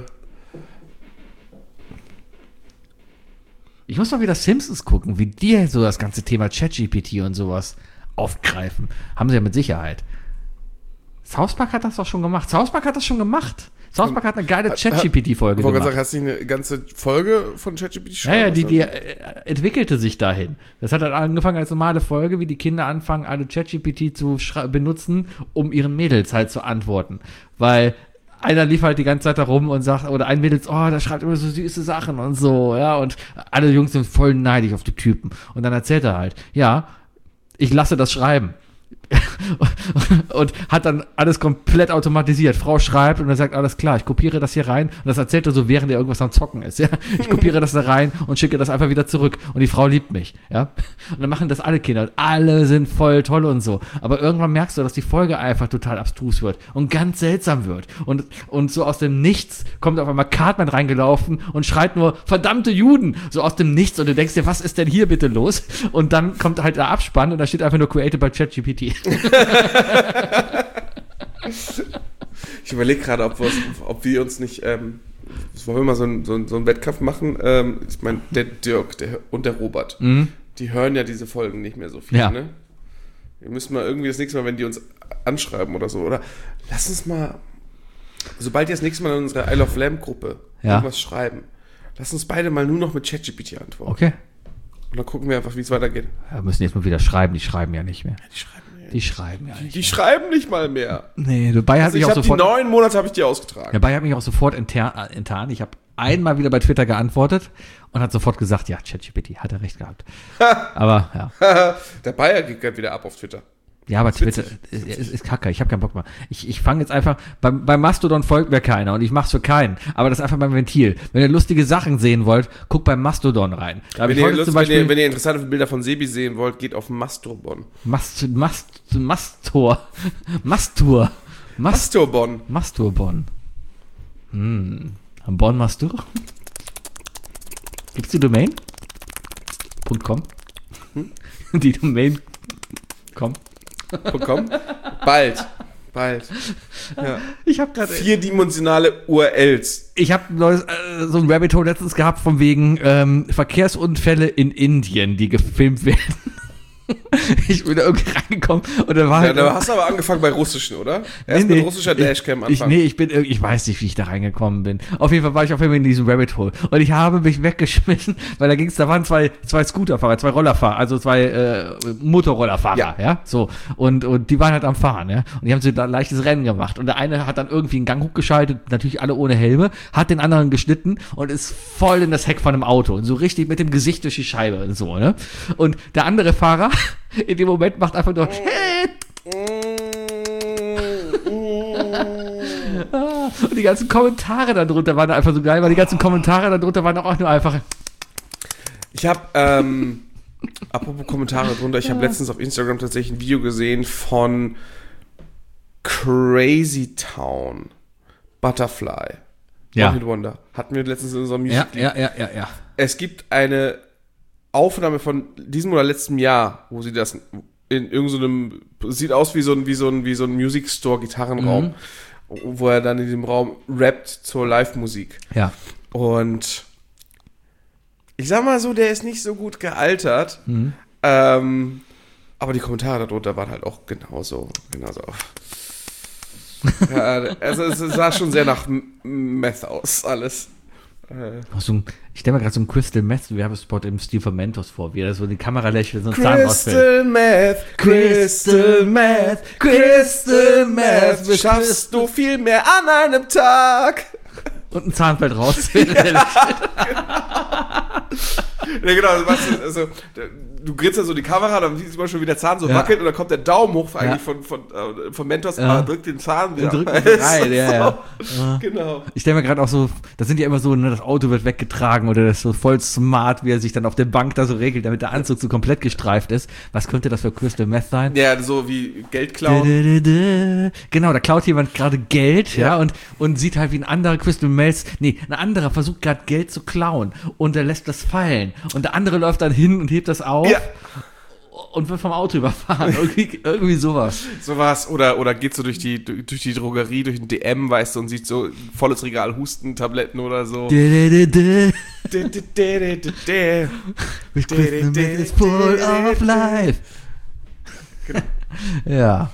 Ich muss mal wieder Simpsons gucken, wie die so das ganze Thema ChatGPT und sowas aufgreifen. Haben sie ja mit Sicherheit. South Park hat das doch schon gemacht. South Park hat das schon gemacht. South Park hat eine geile ChatGPT-Folge Ich wollte gemacht. gerade sagen, hast du nicht eine ganze Folge von ChatGPT schon? Ja, ja, die, die äh, entwickelte sich dahin. Das hat halt angefangen als normale Folge, wie die Kinder anfangen, alle ChatGPT zu schra- benutzen, um ihren Mädels halt zu antworten. Weil einer lief halt die ganze Zeit da rum und sagt, oder ein Mädels, oh, der schreibt immer so süße Sachen und so, ja, und alle Jungs sind voll neidisch auf die Typen. Und dann erzählt er halt, ja, ich lasse das schreiben. Und hat dann alles komplett automatisiert. Frau schreibt und er sagt, alles klar, ich kopiere das hier rein und das erzählt er so, während er irgendwas am Zocken ist. Ja? Ich kopiere das da rein und schicke das einfach wieder zurück und die Frau liebt mich. Ja? Und dann machen das alle Kinder und alle sind voll toll und so. Aber irgendwann merkst du, dass die Folge einfach total abstrus wird und ganz seltsam wird. Und, und so aus dem Nichts kommt auf einmal Cartman reingelaufen und schreit nur, verdammte Juden, so aus dem Nichts und du denkst dir, was ist denn hier bitte los? Und dann kommt halt der Abspann und da steht einfach nur created by ChatGPT. Ich überlege gerade, ob, ob wir uns nicht, ähm, wollen wir mal so einen so so einen Wettkampf machen? Ähm, ich meine, der Dirk der, und der Robert, Mhm. die hören ja diese Folgen nicht mehr so viel, Ja. ne? Wir müssen mal irgendwie das nächste Mal, wenn die uns anschreiben oder so, oder? Lass uns mal, sobald die das nächste Mal in unserer Isle of Lamb Gruppe Ja. irgendwas schreiben, lass uns beide mal nur noch mit ChatGPT antworten. Okay. Und dann gucken wir einfach, wie es weitergeht. Wir müssen jetzt mal wieder schreiben, die schreiben ja nicht mehr. Die schreiben, Die schreiben ja nicht die mehr. schreiben nicht mal mehr. Nee, dabei hat Also mich ich auch habe die sofort... neun Monate habe ich die ausgetragen. Dabei hat mich auch sofort entern, äh, enttarnt. Ich habe einmal wieder bei Twitter geantwortet und hat sofort gesagt, ja, ChatGPT, hat er recht gehabt. Aber, ja. Der Bayer geht gerade wieder ab auf Twitter. Ja, aber Twitter ist, ist, ist kacke. Ich habe keinen Bock mehr. Ich, ich fange jetzt einfach, beim, beim Mastodon folgt mir keiner und ich mach's für keinen. Aber das ist einfach mein Ventil. Wenn ihr lustige Sachen sehen wollt, guckt beim Mastodon rein. Da hab Wenn ich ihr, heute Lust, zum wenn, Beispiel ihr, wenn ihr interessante Bilder von Sebi sehen wollt, geht auf Mastobon. Mast, Mast, Mastor. Mastur. Mast, Mastobon. Masturbon. Hm. Bon Mastur? Gibt's die Domain? .com? Hm? Die Domain. .com. Komm. Bald. Bald. Ja. Ich habe gerade Vierdimensionale U R Ls. Ich habe neues äh, so ein Rabbit Hole letztens gehabt von wegen ähm, Verkehrsunfälle in Indien, die gefilmt werden. Ich bin da irgendwie reingekommen und da war Ja, halt da hast du aber angefangen bei russischen, oder? Erst Nee, mit nee. russischer Dashcam ich, anfangen. nee, ich bin irgendwie- ich weiß nicht, wie ich da reingekommen bin. Auf jeden Fall war ich auf jeden Fall in diesem Rabbit Hole und ich habe mich weggeschmissen, weil da ging's, da waren zwei zwei Scooterfahrer, zwei Rollerfahrer, also zwei äh, Motorrollerfahrer, ja. Ja. so und und die waren halt am Fahren, ja, und die haben so ein leichtes Rennen gemacht und der eine hat dann irgendwie einen Gang hochgeschaltet, natürlich alle ohne Helme, hat den anderen geschnitten und ist voll in das Heck von einem Auto und so richtig mit dem Gesicht durch die Scheibe und so, ne? Und der andere Fahrer in dem Moment macht einfach nur hey, und die ganzen Kommentare darunter waren einfach so geil, weil die ganzen Kommentare darunter waren auch nur einfach. Ich habe, ähm, apropos Kommentare drunter, ich habe letztens auf Instagram tatsächlich ein Video gesehen von Crazy Town Butterfly. Ja. One Hit Wonder. Hatten wir letztens in unserem Ja, Music. ja, ja, ja, ja. Es gibt eine Aufnahme von diesem oder letztem Jahr, wo sie das in irgendeinem, sieht aus wie so ein, wie so ein, wie so ein Music Store Gitarrenraum, Mhm. wo er dann in diesem Raum rappt zur Live-Musik. Ja. Und ich sag mal so, der ist nicht so gut gealtert. Mhm. Ähm, aber die Kommentare darunter waren halt auch genauso, genauso. Ja, also es sah schon sehr nach M- Meth aus, alles. Äh, So ein, ich stelle mir gerade so einen Crystal Meth Werbespot im Stil von Mentos vor, wie er so die Kamera lächelt, so ein Zahn rausfällt. Crystal Meth, Crystal Meth, Crystal Meth, schaffst du viel mehr an einem Tag. Und ein Zahn fällt raus. Ja, genau, also, weißt du, also du grinst ja so die Kamera, dann siehst du mal schon, wie der Zahn so Ja. wackelt und dann kommt der Daumen hoch eigentlich Ja. von, von, äh, von Mentos, Ja. aber drückt den Zahn wieder. Und drückt ihn rein, ja, ja. So, genau. Ich stelle mir gerade auch so, das sind ja immer so, ne, das Auto wird weggetragen oder das ist so voll smart, wie er sich dann auf der Bank da so regelt, damit der Anzug so komplett gestreift ist. Was könnte das für Crystal Meth sein? Ja, so wie Geld klauen. Dö, dö, dö, dö. Genau, da klaut jemand gerade Geld, ja, Ja. und, und sieht halt, wie ein anderer Crystal Meth, nee, ein anderer versucht gerade Geld zu klauen und er lässt das fallen und der andere läuft dann hin und hebt das auf Ja. und wird vom Auto überfahren. irgendwie, irgendwie sowas. Sowas, oder, oder geht so durch die, durch die Drogerie, durch den D M, weißt du, und sieht so volles Regal Hustentabletten oder so. Dö, dö, dö, dö. Dä, dä, dä, dä, dä, dä. With Crystal Meth is full of life. Ja.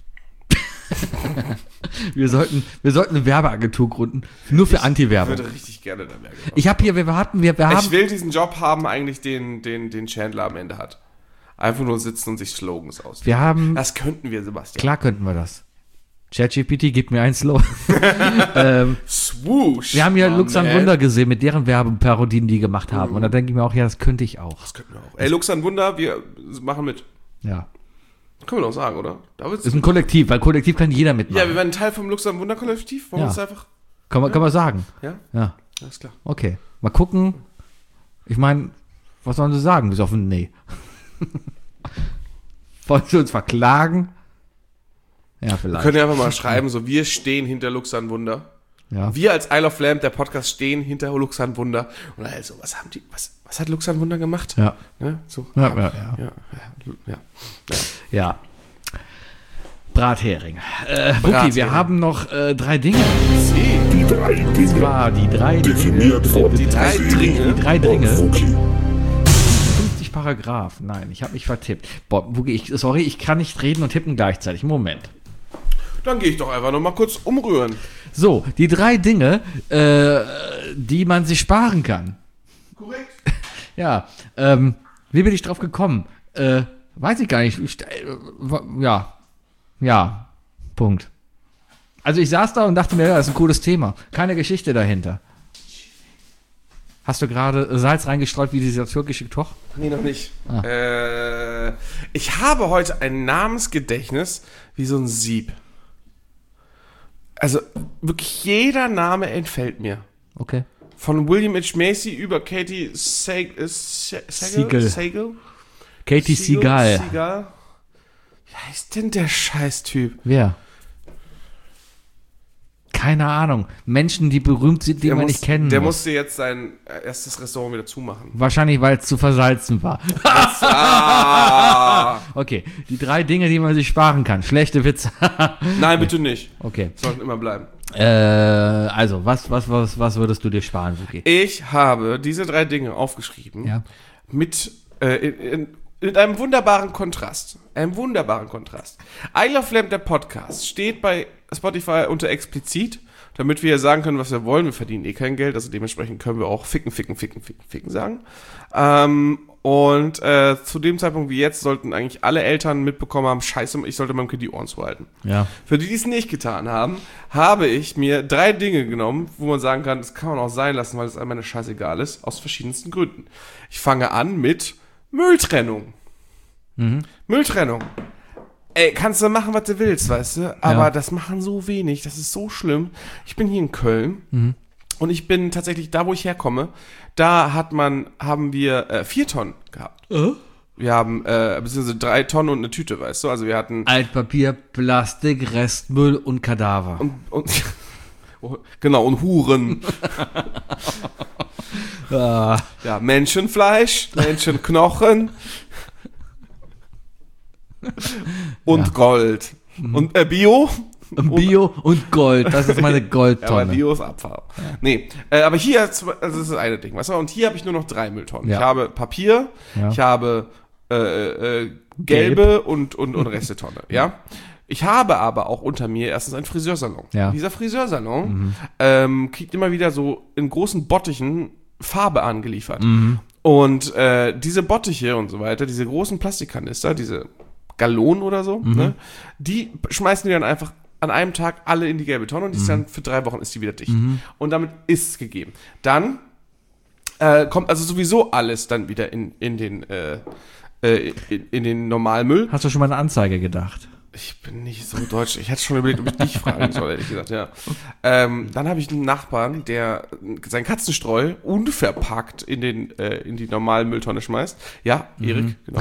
wir, sollten, wir sollten eine Werbeagentur gründen, nur für Ich Anti-Werbung. würde richtig gerne da mehr gemacht. Ich habe hier, wir hatten, wir, wir haben... Ich will diesen Job haben, eigentlich den, den, den Chandler am Ende hat. Einfach nur sitzen und sich Slogans ausdenken. Wir haben... Das könnten wir, Sebastian. Klar könnten wir das. ChatGPT gibt mir ein Slogan. ähm, Swoosh. wir haben ja Mann, Lux an ey. Wunder gesehen mit deren Werbeparodien, die gemacht haben. Mhm. Und da denke ich mir auch, ja, das könnte ich auch. Das könnten wir auch. Ey, Lux an Wunder, wir machen mit. Ja. Können wir doch sagen, oder? Da wird's Ist ein Kollektiv, weil Kollektiv kann jeder mitmachen. ja, wir werden Teil vom Lux am Wunder Kollektiv. Wollen Ja. wir das einfach? Kann man, kann man sagen. Ja? Ja. Alles klar. Okay. Mal gucken. Ich meine, was sollen sie sagen? Bis auf ein Nee. Wollen sie uns verklagen? Ja, Wir vielleicht. können ja einfach mal schreiben, so, wir stehen hinter Lux an Wunder. Ja. Wir als Isle of Lamp, der Podcast, stehen hinter Lux an Wunder. Und also, was haben die, was, was hat Lux an Wunder gemacht? Ja. Ne? So. Ja, ja, ja. Ja, ja, ja. Ja. Brathering. Äh, Buki, Brathering. wir haben noch äh, drei Dinge. Sie. Die drei Das Dinge, war die drei definiert von Die drei Dringe. Die drei Dinge. Wookie. fünfzig Paragraph. Nein, ich habe mich vertippt. Boah, Buki, ich, sorry, ich kann nicht reden und tippen gleichzeitig. Moment. Dann gehe ich doch einfach noch mal kurz umrühren. So, die drei Dinge, äh, die man sich sparen kann. Korrekt. Ja, ähm, wie bin ich drauf gekommen? Äh, weiß ich gar nicht. Ich, äh, ja, ja, Punkt. Also ich saß da und dachte mir, ja, das ist ein cooles Thema. Keine Geschichte dahinter. Hast du gerade Salz reingestreut wie dieser türkische Koch? Nee, noch nicht. Ah. Äh, ich habe heute ein Namensgedächtnis wie so ein Sieb. Also wirklich jeder Name entfällt mir. Okay. Von William H. Macy über Katie Sag äh, Sa- Siegel. Sagal? Sagal? Katie Seagal. Seagal. Wie heißt denn der Scheißtyp? Wer? Keine Ahnung. Menschen, die berühmt sind, die Der man muss- nicht kennen Der muss. musste jetzt sein äh, erstes Restaurant wieder zumachen. Wahrscheinlich, weil es zu versalzen war. Ah! Okay, die drei Dinge, die man sich sparen kann. Schlechte Witze. Nein, bitte nicht. Okay. Sollten immer bleiben. Äh, also, was, was, was, was würdest du dir sparen, Wookie? Ich habe diese drei Dinge aufgeschrieben Ja. mit äh, in, in, in einem wunderbaren Kontrast. Einem wunderbaren Kontrast. Isle of Lamp, der Podcast, steht bei Spotify unter explizit, damit wir sagen können, was wir wollen. Wir verdienen eh kein Geld, also dementsprechend können wir auch ficken, ficken, ficken, ficken, ficken sagen. Ähm, und äh, zu dem Zeitpunkt wie jetzt sollten eigentlich alle Eltern mitbekommen haben, scheiße, ich sollte meinem Kind die Ohren zuhalten. Ja. Für die, die es nicht getan haben, habe ich mir drei Dinge genommen, wo man sagen kann, das kann man auch sein lassen, weil es einem scheißegal ist, aus verschiedensten Gründen. Ich fange an mit Mülltrennung. Mhm. Mülltrennung. Ey, kannst du machen, was du willst, weißt du? Aber Ja. das machen so wenig, das ist so schlimm. Ich bin hier in Köln Mhm. und ich bin tatsächlich da, wo ich herkomme, da hat man, haben wir äh, vier Tonnen gehabt. Wir haben, äh, beziehungsweise drei Tonnen und eine Tüte, weißt du? Also wir hatten Altpapier, Plastik, Restmüll und Kadaver. und, und genau, und Huren. Ah, Ja, Menschenfleisch, Menschenknochen und Ja. Gold. Und äh, Bio. Bio und Gold, das ist meine Ja, aber Goldtonne. Bio ist Abfall. Nee, äh, aber hier, also das ist das eine Ding, weißt du? Und hier habe ich nur noch drei Mülltonnen. Ja. Ich habe Papier, Ja. ich habe äh, äh, gelbe und, und, und Restetonne, ja? Ich habe aber auch unter mir erstens einen Friseursalon. Ja. Dieser Friseursalon ähm, kriegt immer wieder so in großen Bottichen Farbe angeliefert. Und äh, diese Bottiche und so weiter, diese großen Plastikkanister, diese Gallonen oder so, ne, die schmeißen die dann einfach an einem Tag alle in die gelbe Tonne und die ist dann für drei Wochen ist die wieder dicht. Und damit ist es gegeben. Dann äh, kommt also sowieso alles dann wieder in, in den äh, äh, in, in den Normalmüll. Hast du schon mal eine Anzeige gedacht? Ich bin nicht so deutsch. Ich hätte schon überlegt, ob ich dich fragen soll, ehrlich gesagt, ja. Ähm, dann habe ich einen Nachbarn, der sein Katzenstreu unverpackt in den äh, in die normale Mülltonne schmeißt. Ja, Erik, genau.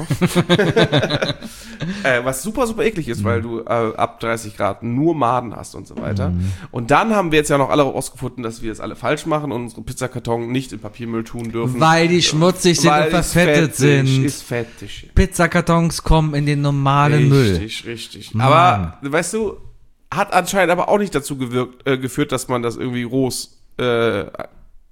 äh, was super, super eklig ist, weil du äh, ab dreißig Grad nur Maden hast und so weiter. Und dann haben wir jetzt ja noch alle rausgefunden, dass wir es alle falsch machen und unsere Pizzakarton nicht in Papiermüll tun dürfen. Weil die schmutzig sind Weil und es verfettet fettig sind. Ist fettig. Pizzakartons kommen in den normalen Müll. Richtig, richtig. Aber, weißt du, hat anscheinend aber auch nicht dazu gewirkt, äh, geführt, dass man das irgendwie groß äh,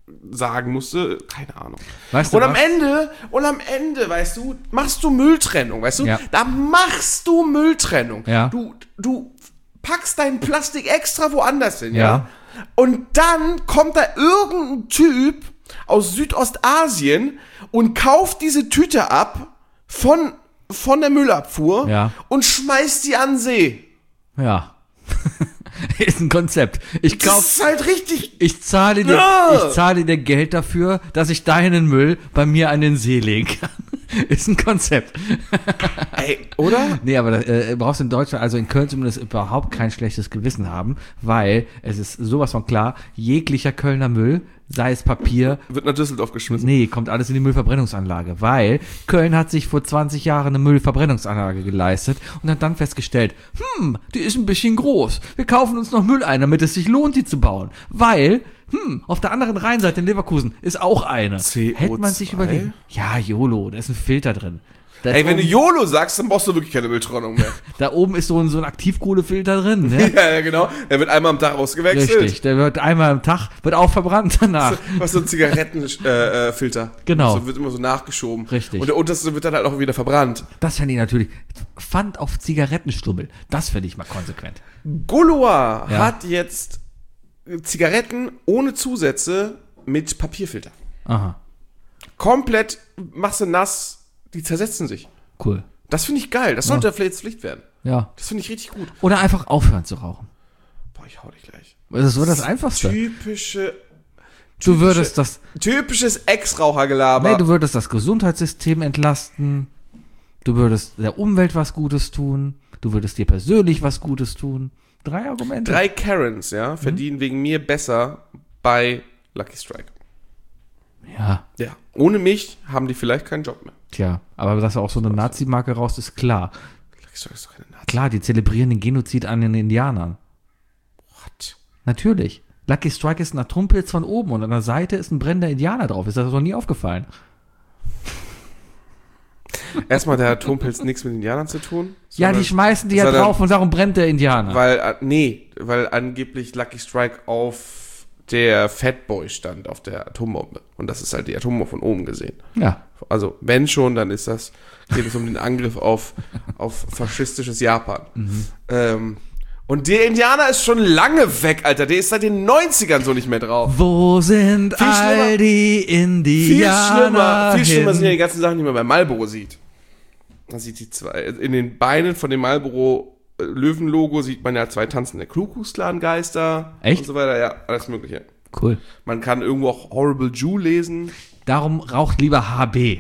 sagen musste, keine Ahnung. Weißt du und am was? Ende, und am Ende, weißt du, machst du Mülltrennung, weißt du? Ja. Da machst du Mülltrennung. Ja. Du, du packst deinen Plastik extra woanders hin, ja? Ja. Und dann kommt da irgendein Typ aus Südostasien und kauft diese Tüte ab von, von der Müllabfuhr Ja. und schmeißt die an den See. Ja. Ist ein Konzept. Ich Das kauf, ist halt richtig. ich zahle dir, Ja. ich zahle dir Geld dafür, dass ich deinen Müll bei mir an den See legen kann. Ist ein Konzept. Ey, oder? Nee, aber das, äh, brauchst du in Deutschland, also in Köln zumindest überhaupt kein schlechtes Gewissen haben, weil es ist sowas von klar, jeglicher Kölner Müll, sei es Papier, Wird nach Düsseldorf geschmissen. nee, kommt alles in die Müllverbrennungsanlage, weil Köln hat sich vor zwanzig Jahren eine Müllverbrennungsanlage geleistet und hat dann festgestellt, hm, die ist ein bisschen groß, wir kaufen uns noch Müll ein, damit es sich lohnt, die zu bauen, weil, hm, auf der anderen Rheinseite in Leverkusen ist auch eine. C O zwei? Hätte man sich überlegt, ja, YOLO, da ist ein Filter drin. Da ist Ey, wenn du oben, YOLO sagst, dann brauchst du wirklich keine Mülltrennung mehr. da oben ist so ein, so ein Aktivkohlefilter drin, ne? ja, ja, genau. Der wird einmal am Tag ausgewechselt. Richtig, der wird einmal am Tag, wird auch verbrannt danach. Was so ein Zigarettenfilter. Äh, Filter. Genau. So wird immer so nachgeschoben. Richtig. Und der unterste wird dann halt auch wieder verbrannt. Das fände ich natürlich, Pfand auf Zigarettenstummel, das fände ich mal konsequent. Goloa Ja. hat jetzt Zigaretten ohne Zusätze mit Papierfilter. Aha, Komplett machst du nass, die zersetzen sich. cool. Das finde ich geil. Das sollte vielleicht Pflicht werden. Ja. Das finde ich richtig gut. Oder einfach aufhören zu rauchen. Boah, ich hau dich gleich. Das ist so das Einfachste. Typische, Du würdest das, typisches Ex-Rauchergelaber. nee, du würdest das Gesundheitssystem entlasten. Du würdest der Umwelt was Gutes tun. Du würdest dir persönlich was Gutes tun. Drei Argumente. Drei Karens, ja, verdienen wegen mir besser bei Lucky Strike. Ja, Ja. Ohne mich haben die vielleicht keinen Job mehr. tja. Aber dass da auch so eine Nazi-Marke raus ist, klar. Lucky Strike ist doch keine Nazi. Klar, die zelebrieren den Genozid an den Indianern. What? Natürlich. Lucky Strike ist ein Atompilz von oben und an der Seite ist ein brennender Indianer drauf. Ist das noch nie aufgefallen? Erstmal, der Atompilz nichts mit Indianern zu tun. Ja, die sondern- schmeißen die ja sondern- drauf und darum brennt der Indianer. Weil, äh, nee, weil angeblich Lucky Strike auf der Fatboy stand, auf der Atombombe. Und das ist halt die Atombombe von oben gesehen. ja. Also, wenn schon, dann ist das, geht es um den Angriff auf, auf faschistisches Japan. Mhm. Ähm, und der Indianer ist schon lange weg, Alter. Der ist seit den neunzigern so nicht mehr drauf. Wo sind Viel all schlimmer- die Viel Indianer schlimmer, viel schlimmer sind ja die hin? ganzen Sachen, die man bei Marlboro sieht. Man sieht die zwei, in den Beinen von dem Marlboro äh, Löwen-Logo sieht man ja zwei tanzende Ku-Klux-Klan-Geister. Echt? Und so weiter, ja, alles mögliche. Cool. Man kann irgendwo auch Horrible Jew lesen. Darum raucht lieber H B.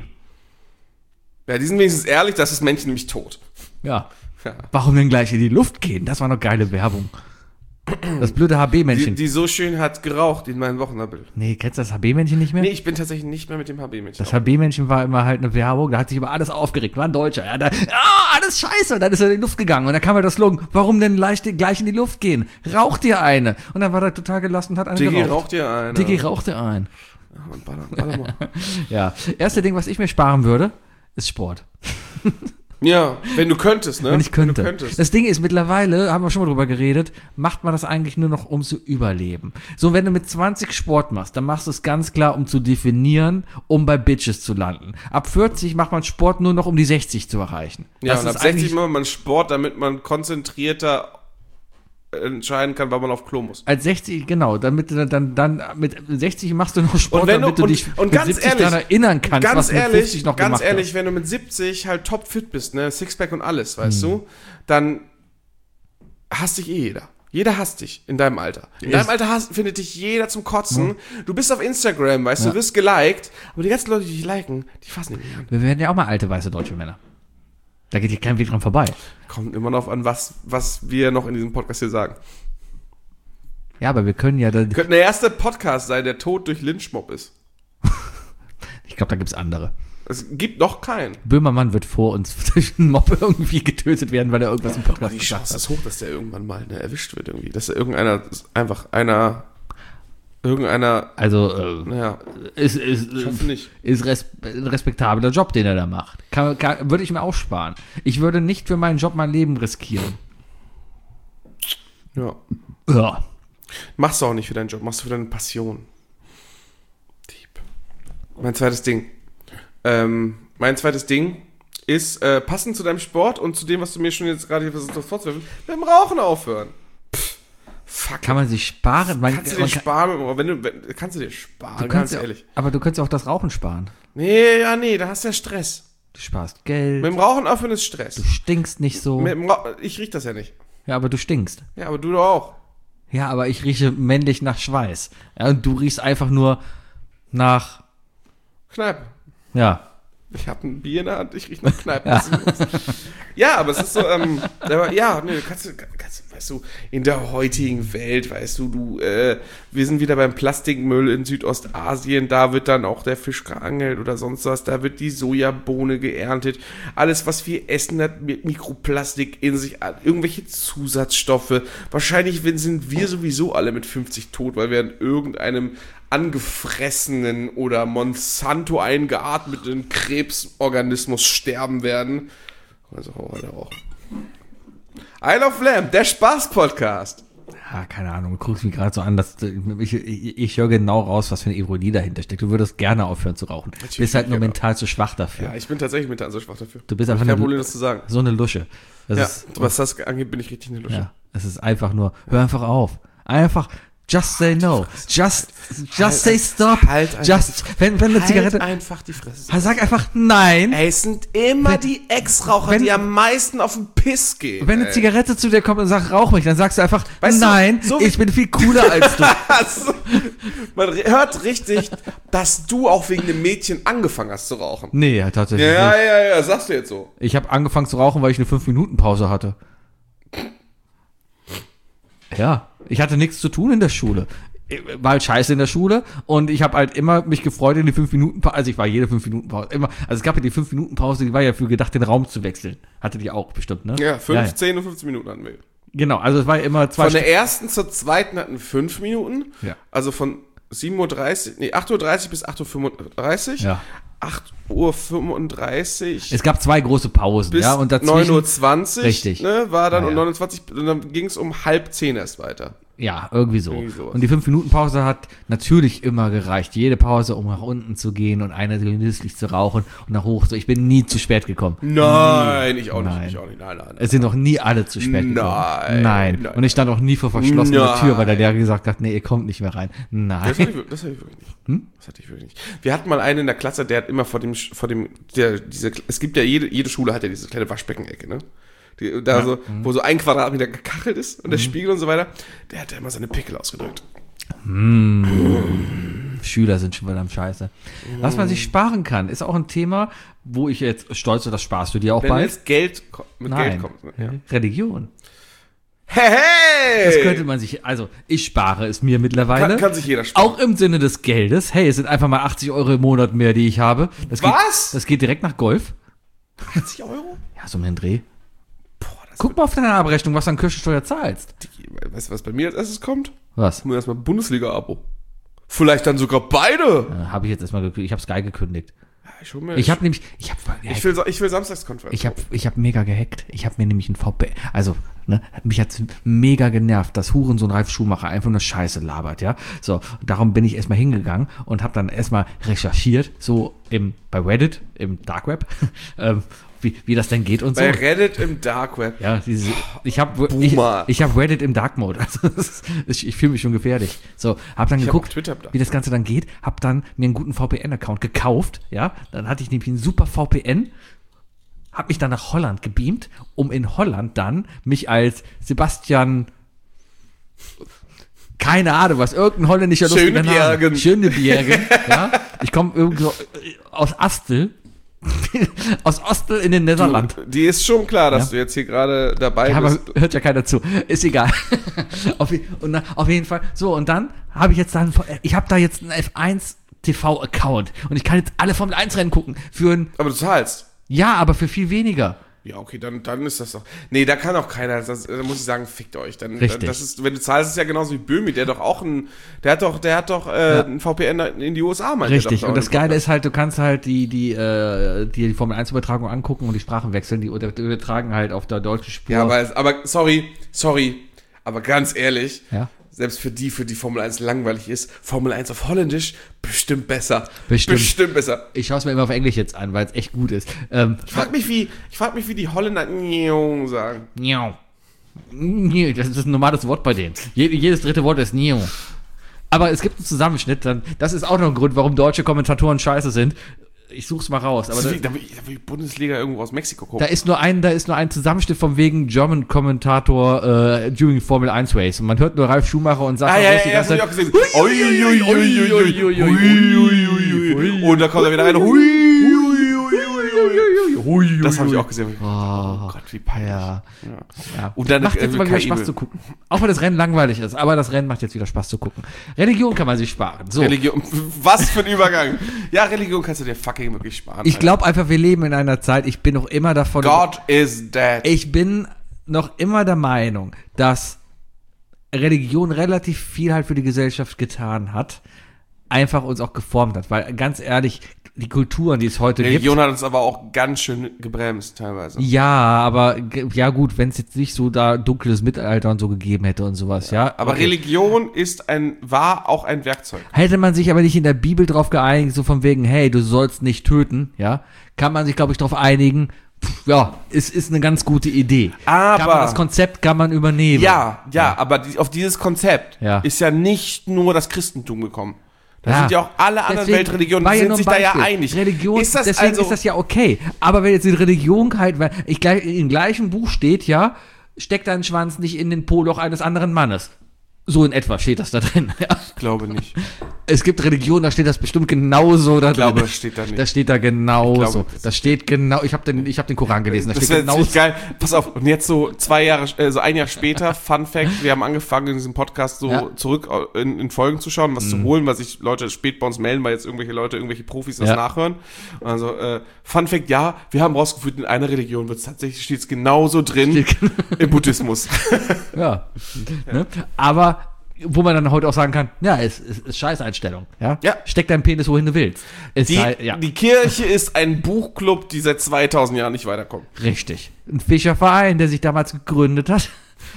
Ja, die sind wenigstens ehrlich, das ist Männchen nämlich tot. Ja. Ja. Warum denn gleich in die Luft gehen? Das war noch geile Werbung. Das blöde H Die, B-Männchen. die so schön hat geraucht in meinem Wochenabbild. Nee, kennst du das H B-Männchen nicht mehr? Nee, ich bin tatsächlich nicht mehr mit dem H B-Männchen. Das H B-Männchen war immer halt eine Werbung, da hat sich über alles aufgeregt, war ein Deutscher. Ja, da, ah, alles scheiße. Und dann ist er in die Luft gegangen. Und dann kam halt das Slogan, warum denn leicht, gleich in die Luft gehen? Raucht dir eine. Und dann war er total gelassen und hat eine Diggi, geraucht. raucht dir eine. Diggi rauchte ein. Und baller, baller mal. Ja. Erste Ding, was ich mir sparen würde, ist Sport. Ja, wenn du könntest, ne? Wenn ich könnte. Wenn du könntest. Das Ding ist, mittlerweile, haben wir schon mal drüber geredet, macht man das eigentlich nur noch, um zu überleben. So, wenn du mit zwanzig Sport machst, dann machst du es ganz klar, um zu definieren, um bei Bitches zu landen. Ab vierzig macht man Sport nur noch, um die sechzig zu erreichen. Ja, Das und ist ab sechzig eigentlich- macht man Sport, damit man konzentrierter entscheiden kann, wann man auf Klo muss. Als sechzig, genau, damit du dann, dann mit sechzig machst du noch Sport, Und wenn du- damit du und- dich und mit ganz siebzig ehrlich, daran erinnern kannst, Ganz was du mit ehrlich, fünfzig noch ganz gemacht ehrlich, hast. wenn du mit siebzig halt topfit bist, ne, Sixpack und alles, weißt Hm. du, dann hasst dich eh jeder. Jeder hasst dich in deinem Alter. In Ist- deinem Alter hasst, findet dich jeder zum Kotzen. Du bist auf Instagram, weißt du, Ja. du wirst geliked, aber die ganzen Leute, die dich liken, die fassen dich nicht an. Wir werden ja auch mal alte, weiße deutsche Männer. Da geht hier kein Weg dran vorbei. Kommt immer noch an, was, was wir noch in diesem Podcast hier sagen. Ja, aber wir können ja, da, Könnte der erste Podcast sein, der tot durch Lynchmob ist. ich glaube, da gibt's andere. Es gibt noch keinen. Böhmermann wird vor uns durch einen Mob irgendwie getötet werden, weil er irgendwas im Aber Podcast die gesagt Chance hat. ist hoch, dass der irgendwann mal ne, erwischt wird irgendwie. Dass da irgendeiner, einfach einer, irgendeiner, Also, äh, naja, ist, ist, ich hoffe nicht. ist res ein respektabler Job, den er da macht. Kann, kann, würde ich mir auch sparen. Ich würde nicht für meinen Job mein Leben riskieren. Ja. Ja. Machst du auch nicht für deinen Job, machst du für deine Passion. Mein zweites Ding. Ähm, mein zweites Ding ist, äh, passend zu deinem Sport und zu dem, was du mir schon jetzt gerade hier versucht hast vorzuwerfen, mit dem Rauchen aufhören. Pff, fuck. Kann man sich sparen? Man, kannst du dir man kann, sparen, wenn du, wenn, kannst du dir sparen, du ganz kannst, ehrlich. aber du kannst auch das Rauchen sparen. Nee, ja, nee, da hast du ja Stress. Du sparst Geld. Mit dem Rauchen aufhören ist Stress. Du stinkst nicht so. Mit dem Rauch, ich riech das ja nicht. Ja, aber du stinkst. Ja, aber du doch auch. Ja, aber ich rieche männlich nach Schweiß. Ja, und du riechst einfach nur nach, Kneipe. ja. Ich habe ein Bier in der Hand, ich riech nach Kneipe. Ja. ja, aber es ist so, ähm, aber, ja, nee, kannst du, kannst, weißt du, in der heutigen Welt, weißt du, du, äh, wir sind wieder beim Plastikmüll in Südostasien, da wird dann auch der Fisch geangelt oder sonst was, da wird die Sojabohne geerntet. Alles, was wir essen, hat Mikroplastik in sich, irgendwelche Zusatzstoffe. Wahrscheinlich sind wir sowieso alle mit fünfzig tot, weil wir an irgendeinem angefressenen oder Monsanto eingeatmeten Krebsorganismus sterben werden. Also weiter auch. Isle of Lamb, der Spaß-Podcast. Ja, keine Ahnung, du guckst mich gerade so an, dass ich, ich, ich höre genau raus, was für eine Ironie dahinter steckt. Du würdest gerne aufhören zu rauchen. Du bist halt nur genau. mental zu schwach dafür. Ja, ich bin tatsächlich mental so schwach dafür. Du bist einfach kein eine, Problem, das zu sagen. so eine Lusche. Das Ja, ist, was das angeht, bin ich richtig eine Lusche. ja, es ist einfach nur, hör einfach auf. Einfach, just say no. Just, just Halt say ein- stop. halt einfach Just, wenn, wenn eine Zigarette, Halt einfach die Fresse. sag einfach nein. Ey, es sind immer Wenn- die Ex-Raucher, wenn- die am meisten auf den Piss gehen. Wenn eine ey. Zigarette zu dir kommt und sagt, rauch mich, dann sagst du einfach, Weißt du, nein, so wie- ich bin viel cooler als du. Also, man hört richtig, dass du auch wegen dem Mädchen angefangen hast zu rauchen. Nee, ja, tatsächlich Ja, nicht. ja, ja, sagst du jetzt so. Ich habe angefangen zu rauchen, weil ich eine fünf Minuten Pause hatte. Ja, ich hatte nichts zu tun in der Schule. War halt scheiße in der Schule und ich habe halt immer mich gefreut in die fünf Minuten Pause. Also ich war jede fünf Minuten Pause. Immer, also es gab ja die fünf Minuten Pause, die war ja für gedacht, den Raum zu wechseln. Hattet ihr auch bestimmt, ne? Ja, fünfzehn und fünfzehn Minuten hatten wir. Genau, also es war immer zwei Von der Stunden. ersten zur zweiten hatten wir fünf Minuten. Ja. Also von sieben Uhr dreißig, nee, acht Uhr dreißig bis acht Uhr fünfunddreißig. Ja. acht Uhr fünfunddreißig Es gab zwei große Pausen, bis ja, und dazwischen, neun Uhr zwanzig. Richtig. Ne, war dann Ja, um ja. neunundzwanzig, und dann ging es um halb zehn erst weiter. ja, irgendwie so. Irgendwie sowas. Und die fünf Minuten Pause hat natürlich immer gereicht. Jede Pause, um nach unten zu gehen und eine genüsslich zu rauchen und nach hoch. So, ich bin nie zu spät gekommen. Nein, ich auch nicht. Nein. Ich auch nicht. Nein, nein, nein. Es sind noch nie alle zu spät gekommen. Nein, Nein. nein. Und ich stand auch nie vor verschlossener Nein. Tür, weil der Lehrer gesagt hat, nee, ihr kommt nicht mehr rein. Nein. Das hatte ich, wir- das hatte ich wirklich nicht. Hm? Das hatte ich wirklich nicht. Wir hatten mal einen in der Klasse, der hat immer vor dem, vor dem, der, diese, es gibt ja jede, jede Schule hat ja diese kleine Waschbeckenecke, ne? Die, da so, wo so ein Quadratmeter gekachelt ist und der Spiegel und so weiter. Der hat da immer seine Pickel ausgedrückt. Schüler sind schon wieder am Scheiße. Was man sich sparen kann, ist auch ein Thema, wo ich jetzt stolz bin, das sparst du dir auch Wenn bald. jetzt Geld ko- mit Nein. Geld kommt. Ne? Ja. Religion. Hey, hey! Das könnte man sich, also ich spare es mir mittlerweile. Kann, kann sich jeder sparen. Auch im Sinne des Geldes. Hey, es sind einfach mal achtzig Euro im Monat mehr, die ich habe. Das Was? Geht, das geht direkt nach Golf. achtzig Euro? Ja, so um den Dreh. Boah, das Guck mal auf deine Abrechnung, was du an Kirchensteuer zahlst. wird, weißt du, was bei mir als erstes kommt? Was? Nur erstmal Bundesliga-Abo. Vielleicht dann sogar beide. Äh, habe ich jetzt erstmal gekündigt. Ich habe Sky gekündigt. Ja, ich hol mir, Ich habe nämlich, ich habe, ich will, ich will Samstagskonferenz. ich habe, ich habe mega gehackt. Ich habe mir nämlich ein V P N, also ne, mich hat's mega genervt, dass Hurensohn Ralf Schumacher einfach nur Scheiße labert, ja. So, darum bin ich erstmal hingegangen und habe dann erstmal recherchiert, so im bei Reddit, im Dark Web, ähm, wie, wie das denn geht und so. Bei Reddit im Dark Web. Ja, diese, ich habe ich, Boomer. ich hab Reddit im Dark Mode. Also das ist, ich, ich fühle mich schon gefährlich. So, hab dann Ich hab geguckt, auch Twitter im Dark wie das Ganze dann geht, hab dann mir einen guten V P N-Account gekauft, ja, dann hatte ich nämlich einen super V P N, hab mich dann nach Holland gebeamt, um in Holland dann mich als Sebastian keine Ahnung, was, irgendein holländischer lustiger Name. Schönebjergen. Schönebjergen, ja. Ich komme irgendwo aus Astel, aus Ostel in den Niederlanden. Die ist schon klar, dass Ja. du jetzt hier gerade dabei Ja, aber bist. hört ja keiner zu. Ist egal. auf, je- und na, auf jeden Fall. So, und dann habe ich jetzt dann, ich habe da jetzt einen F eins T V-Account und ich kann jetzt alle Formel eins Rennen gucken. Für ein, Aber du zahlst. ja, aber für viel weniger. Ja, okay, dann, dann ist das doch. Nee, da kann auch keiner, das, da muss ich sagen, fickt euch. Dann, Richtig. Das ist, wenn du zahlst, ist es ja genauso wie Böhmi, der doch auch ein, der hat doch, der hat doch äh, Ja. ein V P N in die U S A, meint der Richtig. doch da Und das auch. Geile ist halt, du kannst halt die, die, äh, die, die Formel eins Übertragung angucken und die Sprachen wechseln. Die unter- übertragen halt auf der deutschen Spur. Ja, aber, aber sorry, sorry, aber ganz ehrlich, Ja. selbst für die, für die Formel eins langweilig ist, Formel eins auf Holländisch bestimmt besser. Bestimmt. Bestimmt besser. Ich schaue es mir immer auf Englisch jetzt an, weil es echt gut ist. Ähm, Ich frage mich, wie, ich frag mich, wie die Holländer sagen. Niau. Nee, das ist ein normales Wort bei denen. Je, jedes dritte Wort ist Niau. Aber es gibt einen Zusammenschnitt, dann, das ist auch noch ein Grund, warum deutsche Kommentatoren scheiße sind. Ich such's mal raus. Aber Das ist da, wie, da will da will die Bundesliga irgendwo aus Mexiko gucken. da ist nur ein, da ist nur ein Zusammenschnitt vom wegen German Kommentator äh, during Formel eins Race. Und man hört nur Ralf Schumacher und sagt Ah, noch ja, bloß ja, die ja, das ganze hab ich auch Zeit, gesehen. Ui, ui, ui, ui, ui, ui, ui, ui, ui. Und dann kommt er wieder rein. Ui, ui, ui, ui, ui. Das habe ich auch gesehen. Oh Gott, wie peinlich. Ja. Ja. Und dann macht jetzt äh, mal wieder K I Spaß zu gucken. Auch wenn das Rennen langweilig ist, aber das Rennen macht jetzt wieder Spaß zu gucken. Religion kann man sich sparen. So. Religion, was für ein Übergang. Ja, Religion kannst du dir fucking wirklich sparen. Ich glaube einfach, wir leben in einer Zeit, ich bin noch immer davon... God is dead. Ich bin noch immer der Meinung, dass Religion relativ viel halt für die Gesellschaft getan hat, einfach uns auch geformt hat, weil ganz ehrlich, die Kulturen, die es heute Religion gibt... hat uns aber auch ganz schön gebremst teilweise. Ja, aber ge- ja gut, wenn es jetzt nicht so da dunkles Mittelalter und so gegeben hätte und sowas, ja. Aber okay. Religion ist ein, war auch ein Werkzeug. Hätte man sich aber nicht in der Bibel drauf geeinigt, so von wegen, hey, du sollst nicht töten, ja, kann man sich, glaube ich, darauf einigen, pff, ja, es ist eine ganz gute Idee. Aber- kann man, das Konzept kann man übernehmen. Ja, ja, aber die, auf dieses Konzept Ja. ist ja nicht nur das Christentum gekommen. Da Ja. sind ja auch alle anderen Deswegen Weltreligionen, war die ja sind nur ein sich da ja Beispiel. einig. Religion, ist das deswegen also, ist das ja okay. Aber wenn jetzt die Religion halt, weil ich gleich im gleichen Buch steht, ja, steckt dein Schwanz nicht in den Poloch eines anderen Mannes. So in etwa steht das da drin. Ja. Ich glaube nicht. Es gibt Religionen, da steht das bestimmt genauso da Ich glaube, drin. das steht da nicht. Das steht da genauso. Ich glaube, das- Das steht genau, ich habe den, ich hab den Koran gelesen, da Das steht wäre genau ziemlich geil. Pass auf, und jetzt so zwei Jahre, äh, so ein Jahr später, Fun Fact, wir haben angefangen, in diesem Podcast so Ja. zurück in, in Folgen zu schauen, was zu holen, weil sich Leute spät bei uns melden, weil jetzt irgendwelche Leute, irgendwelche Profis das Ja. nachhören. Also, äh, Fun Fact, ja, wir haben rausgefunden, in einer Religion wird es tatsächlich, steht es genauso drin im Buddhismus. Ja. Ne? Aber wo man dann heute auch sagen kann, ja, es ist, ist, ist Scheißeinstellung. Ja? Ja. Steck deinen Penis, wohin du willst. Ist Die, halt, ja, die Kirche ist ein Buchclub, die seit zweitausend Jahren nicht weiterkommt. richtig. Ein Fischerverein, der sich damals gegründet hat,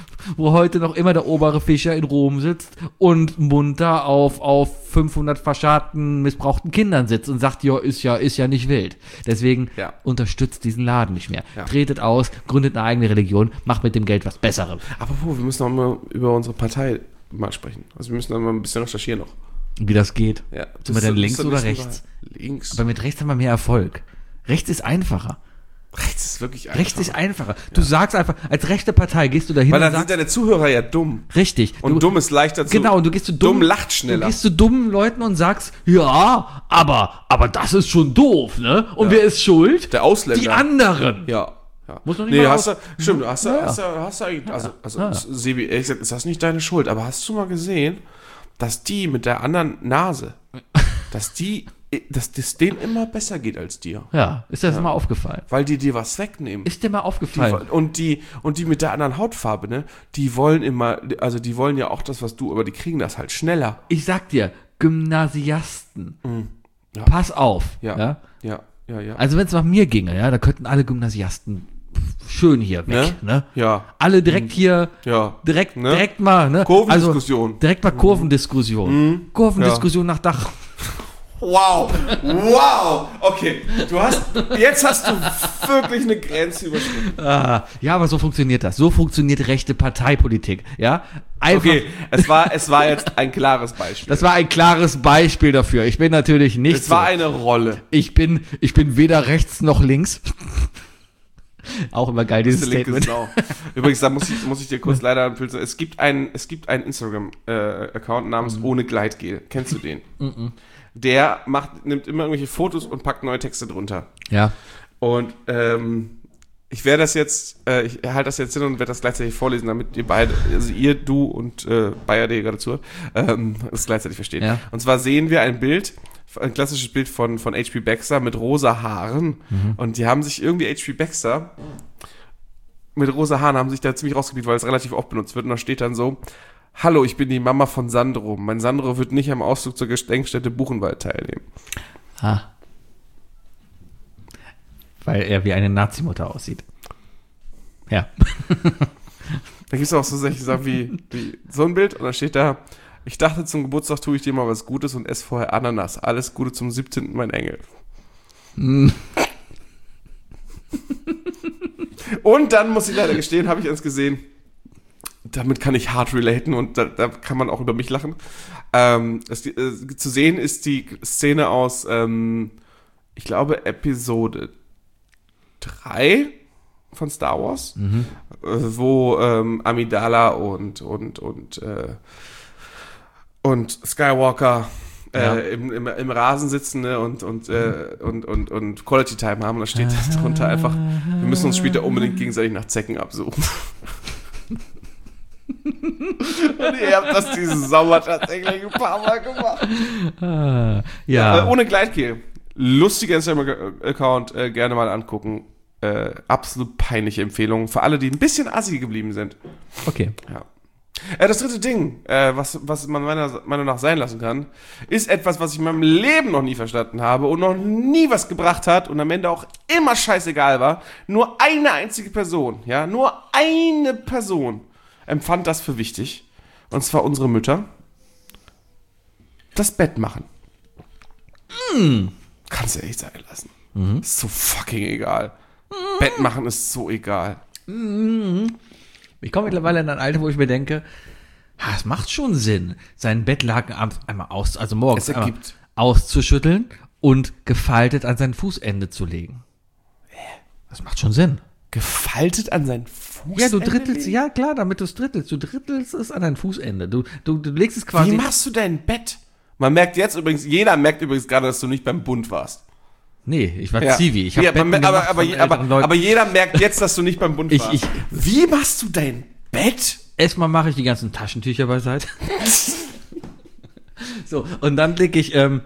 wo heute noch immer der obere Fischer in Rom sitzt und munter auf, auf fünfhundert verscharrten, missbrauchten Kindern sitzt und sagt, ja, ist ja, ist ja nicht wild. Deswegen Ja. unterstützt diesen Laden nicht mehr. Ja. Tretet aus, gründet eine eigene Religion, macht mit dem Geld was Besseres. Apropos, wir müssen noch mal über unsere Partei mal sprechen. Also wir müssen noch mal ein bisschen recherchieren noch. Wie das geht. Ja, Sind wir denn das links ist oder ein bisschen rechts? so- Links. Aber mit rechts haben wir mehr Erfolg. Rechts ist einfacher. rechts ist wirklich einfach. Rechts ist einfacher. Du sagst einfach, als rechte Partei gehst du dahin Weil und dann sind sagst, deine Zuhörer ja dumm. richtig. Und du, dumm ist leichter zu... Genau, und du gehst zu dumm, Dumm lacht schneller. Du gehst zu dummen Leuten und sagst, ja, aber, aber das ist schon doof, ne? Und wer ist schuld? Der Ausländer. Die anderen. Ja. Ja. Muss man nicht nee, mal hast aus- du, stimmt, hast du, Ja. hast du, hast du eigentlich, also, also, Ja. Sebi, ehrlich gesagt, ist das nicht deine Schuld, aber hast du mal gesehen, dass die mit der anderen Nase, dass die, dass das denen immer besser geht als dir? Ja, ist das mal aufgefallen? Weil die dir was wegnehmen. Ist dir mal Die, aufgefallen? und die, und die mit der anderen Hautfarbe, ne, die wollen immer, also die wollen ja auch das, was du, aber die kriegen das halt schneller. Ich sag dir, Gymnasiasten, Ja. pass auf. Ja. Ja? Ja, ja, ja. Also wenn es nach mir ginge, ja, da könnten alle Gymnasiasten schön hier weg, ne? Ne? Ja. Alle direkt hier, Ja. direkt, Ne? direkt mal, ne? Kurvendiskussion. Also, direkt mal Kurvendiskussion. Kurvendiskussion nach Dach. Wow, wow, okay, du hast, jetzt hast du wirklich eine Grenze überschritten. Ah, ja, aber so funktioniert das. So funktioniert rechte Parteipolitik, ja? Einfach, Okay, es war, es war jetzt ein klares Beispiel. das war ein klares Beispiel dafür. Ich bin natürlich nicht Es war so. eine Rolle. Ich bin, ich bin weder rechts noch links. Auch immer geil, dieses Das linke Statement. Sau. Übrigens, da muss ich, muss ich dir kurz leider ein Pilz. Es gibt einen, es gibt einen Instagram-Account namens Ohne Gleitgel. Kennst du den? Der macht, nimmt immer irgendwelche Fotos und packt neue Texte drunter. Ja. Und ähm, ich werde das jetzt, äh, ich halte das jetzt hin und werde das gleichzeitig vorlesen, damit ihr beide, also ihr, du und äh, Bayer, der gerade zuhört, ähm, das gleichzeitig versteht. Ja. Und zwar sehen wir ein Bild, ein klassisches Bild von, von H P Baxter mit rosa Haaren. Und die haben sich irgendwie, H P Baxter mit rosa Haaren haben sich da ziemlich rausgebiet, weil es relativ oft benutzt wird. Und da steht dann so: Hallo, ich bin die Mama von Sandro. Mein Sandro wird nicht am Ausflug zur Gedenkstätte Buchenwald teilnehmen. Ah. Weil er wie eine Nazi-Mutter aussieht. Ja. Da gibt es auch so solche Sachen wie, wie so ein Bild und dann steht da, ich dachte, zum Geburtstag tue ich dir mal was Gutes und esse vorher Ananas. Alles Gute zum siebzehnten mein Engel. Mm. Und dann muss ich leider gestehen, habe ich eins gesehen, damit kann ich hart relaten und da, da kann man auch über mich lachen. Ähm, es, äh, zu sehen ist die Szene aus, ähm, ich glaube, Episode drei von Star Wars, mhm. äh, wo ähm, Amidala und und und äh, und Skywalker äh, ja. im, im, im Rasen sitzen, ne, und und, äh, und und und Quality Time haben und da steht darunter einfach, wir müssen uns später unbedingt gegenseitig nach Zecken absuchen. Und ihr habt das diesen Sommer tatsächlich ein paar Mal gemacht. Ah, ja. Äh, ohne Gleitgel. Lustiger Instagram-Account, äh, gerne mal angucken. Äh, absolut peinliche Empfehlung für alle, die ein bisschen assi geblieben sind. Okay. Ja. Äh, das dritte Ding, äh, was, was man meiner Meinung nach sein lassen kann, ist etwas, was ich in meinem Leben noch nie verstanden habe und noch nie was gebracht hat und am Ende auch immer scheißegal war. Nur eine einzige Person, ja, nur eine Person empfand das für wichtig. Und zwar unsere Mütter. Das Bett machen. Mm. Kannst du echt sein lassen. Mhm. Ist so fucking egal. Mhm. Bett machen ist so egal. Mhm. Ich komme mittlerweile in ein Alter, wo ich mir denke, ha, es macht schon Sinn, seinen Bettlaken abends einmal aus, also morgens einmal auszuschütteln und gefaltet an sein Fußende zu legen. Das macht schon Sinn. Gefaltet an sein Fußende? Ja, du drittelst, legen? Ja klar, damit du es drittelst. Du drittelst es an dein Fußende. Du, du, du legst es quasi... Wie machst du dein Bett? Man merkt jetzt übrigens, jeder merkt übrigens gerade, dass du nicht beim Bund warst. Nee, ich war ja. Zivi. Ich hab ja, Betten aber, aber, aber, aber, aber jeder merkt jetzt, dass du nicht beim Bund ich, warst. Ich, Wie machst du dein Bett? Erstmal mache ich die ganzen Taschentücher beiseite. So, und dann lege ich... Ähm,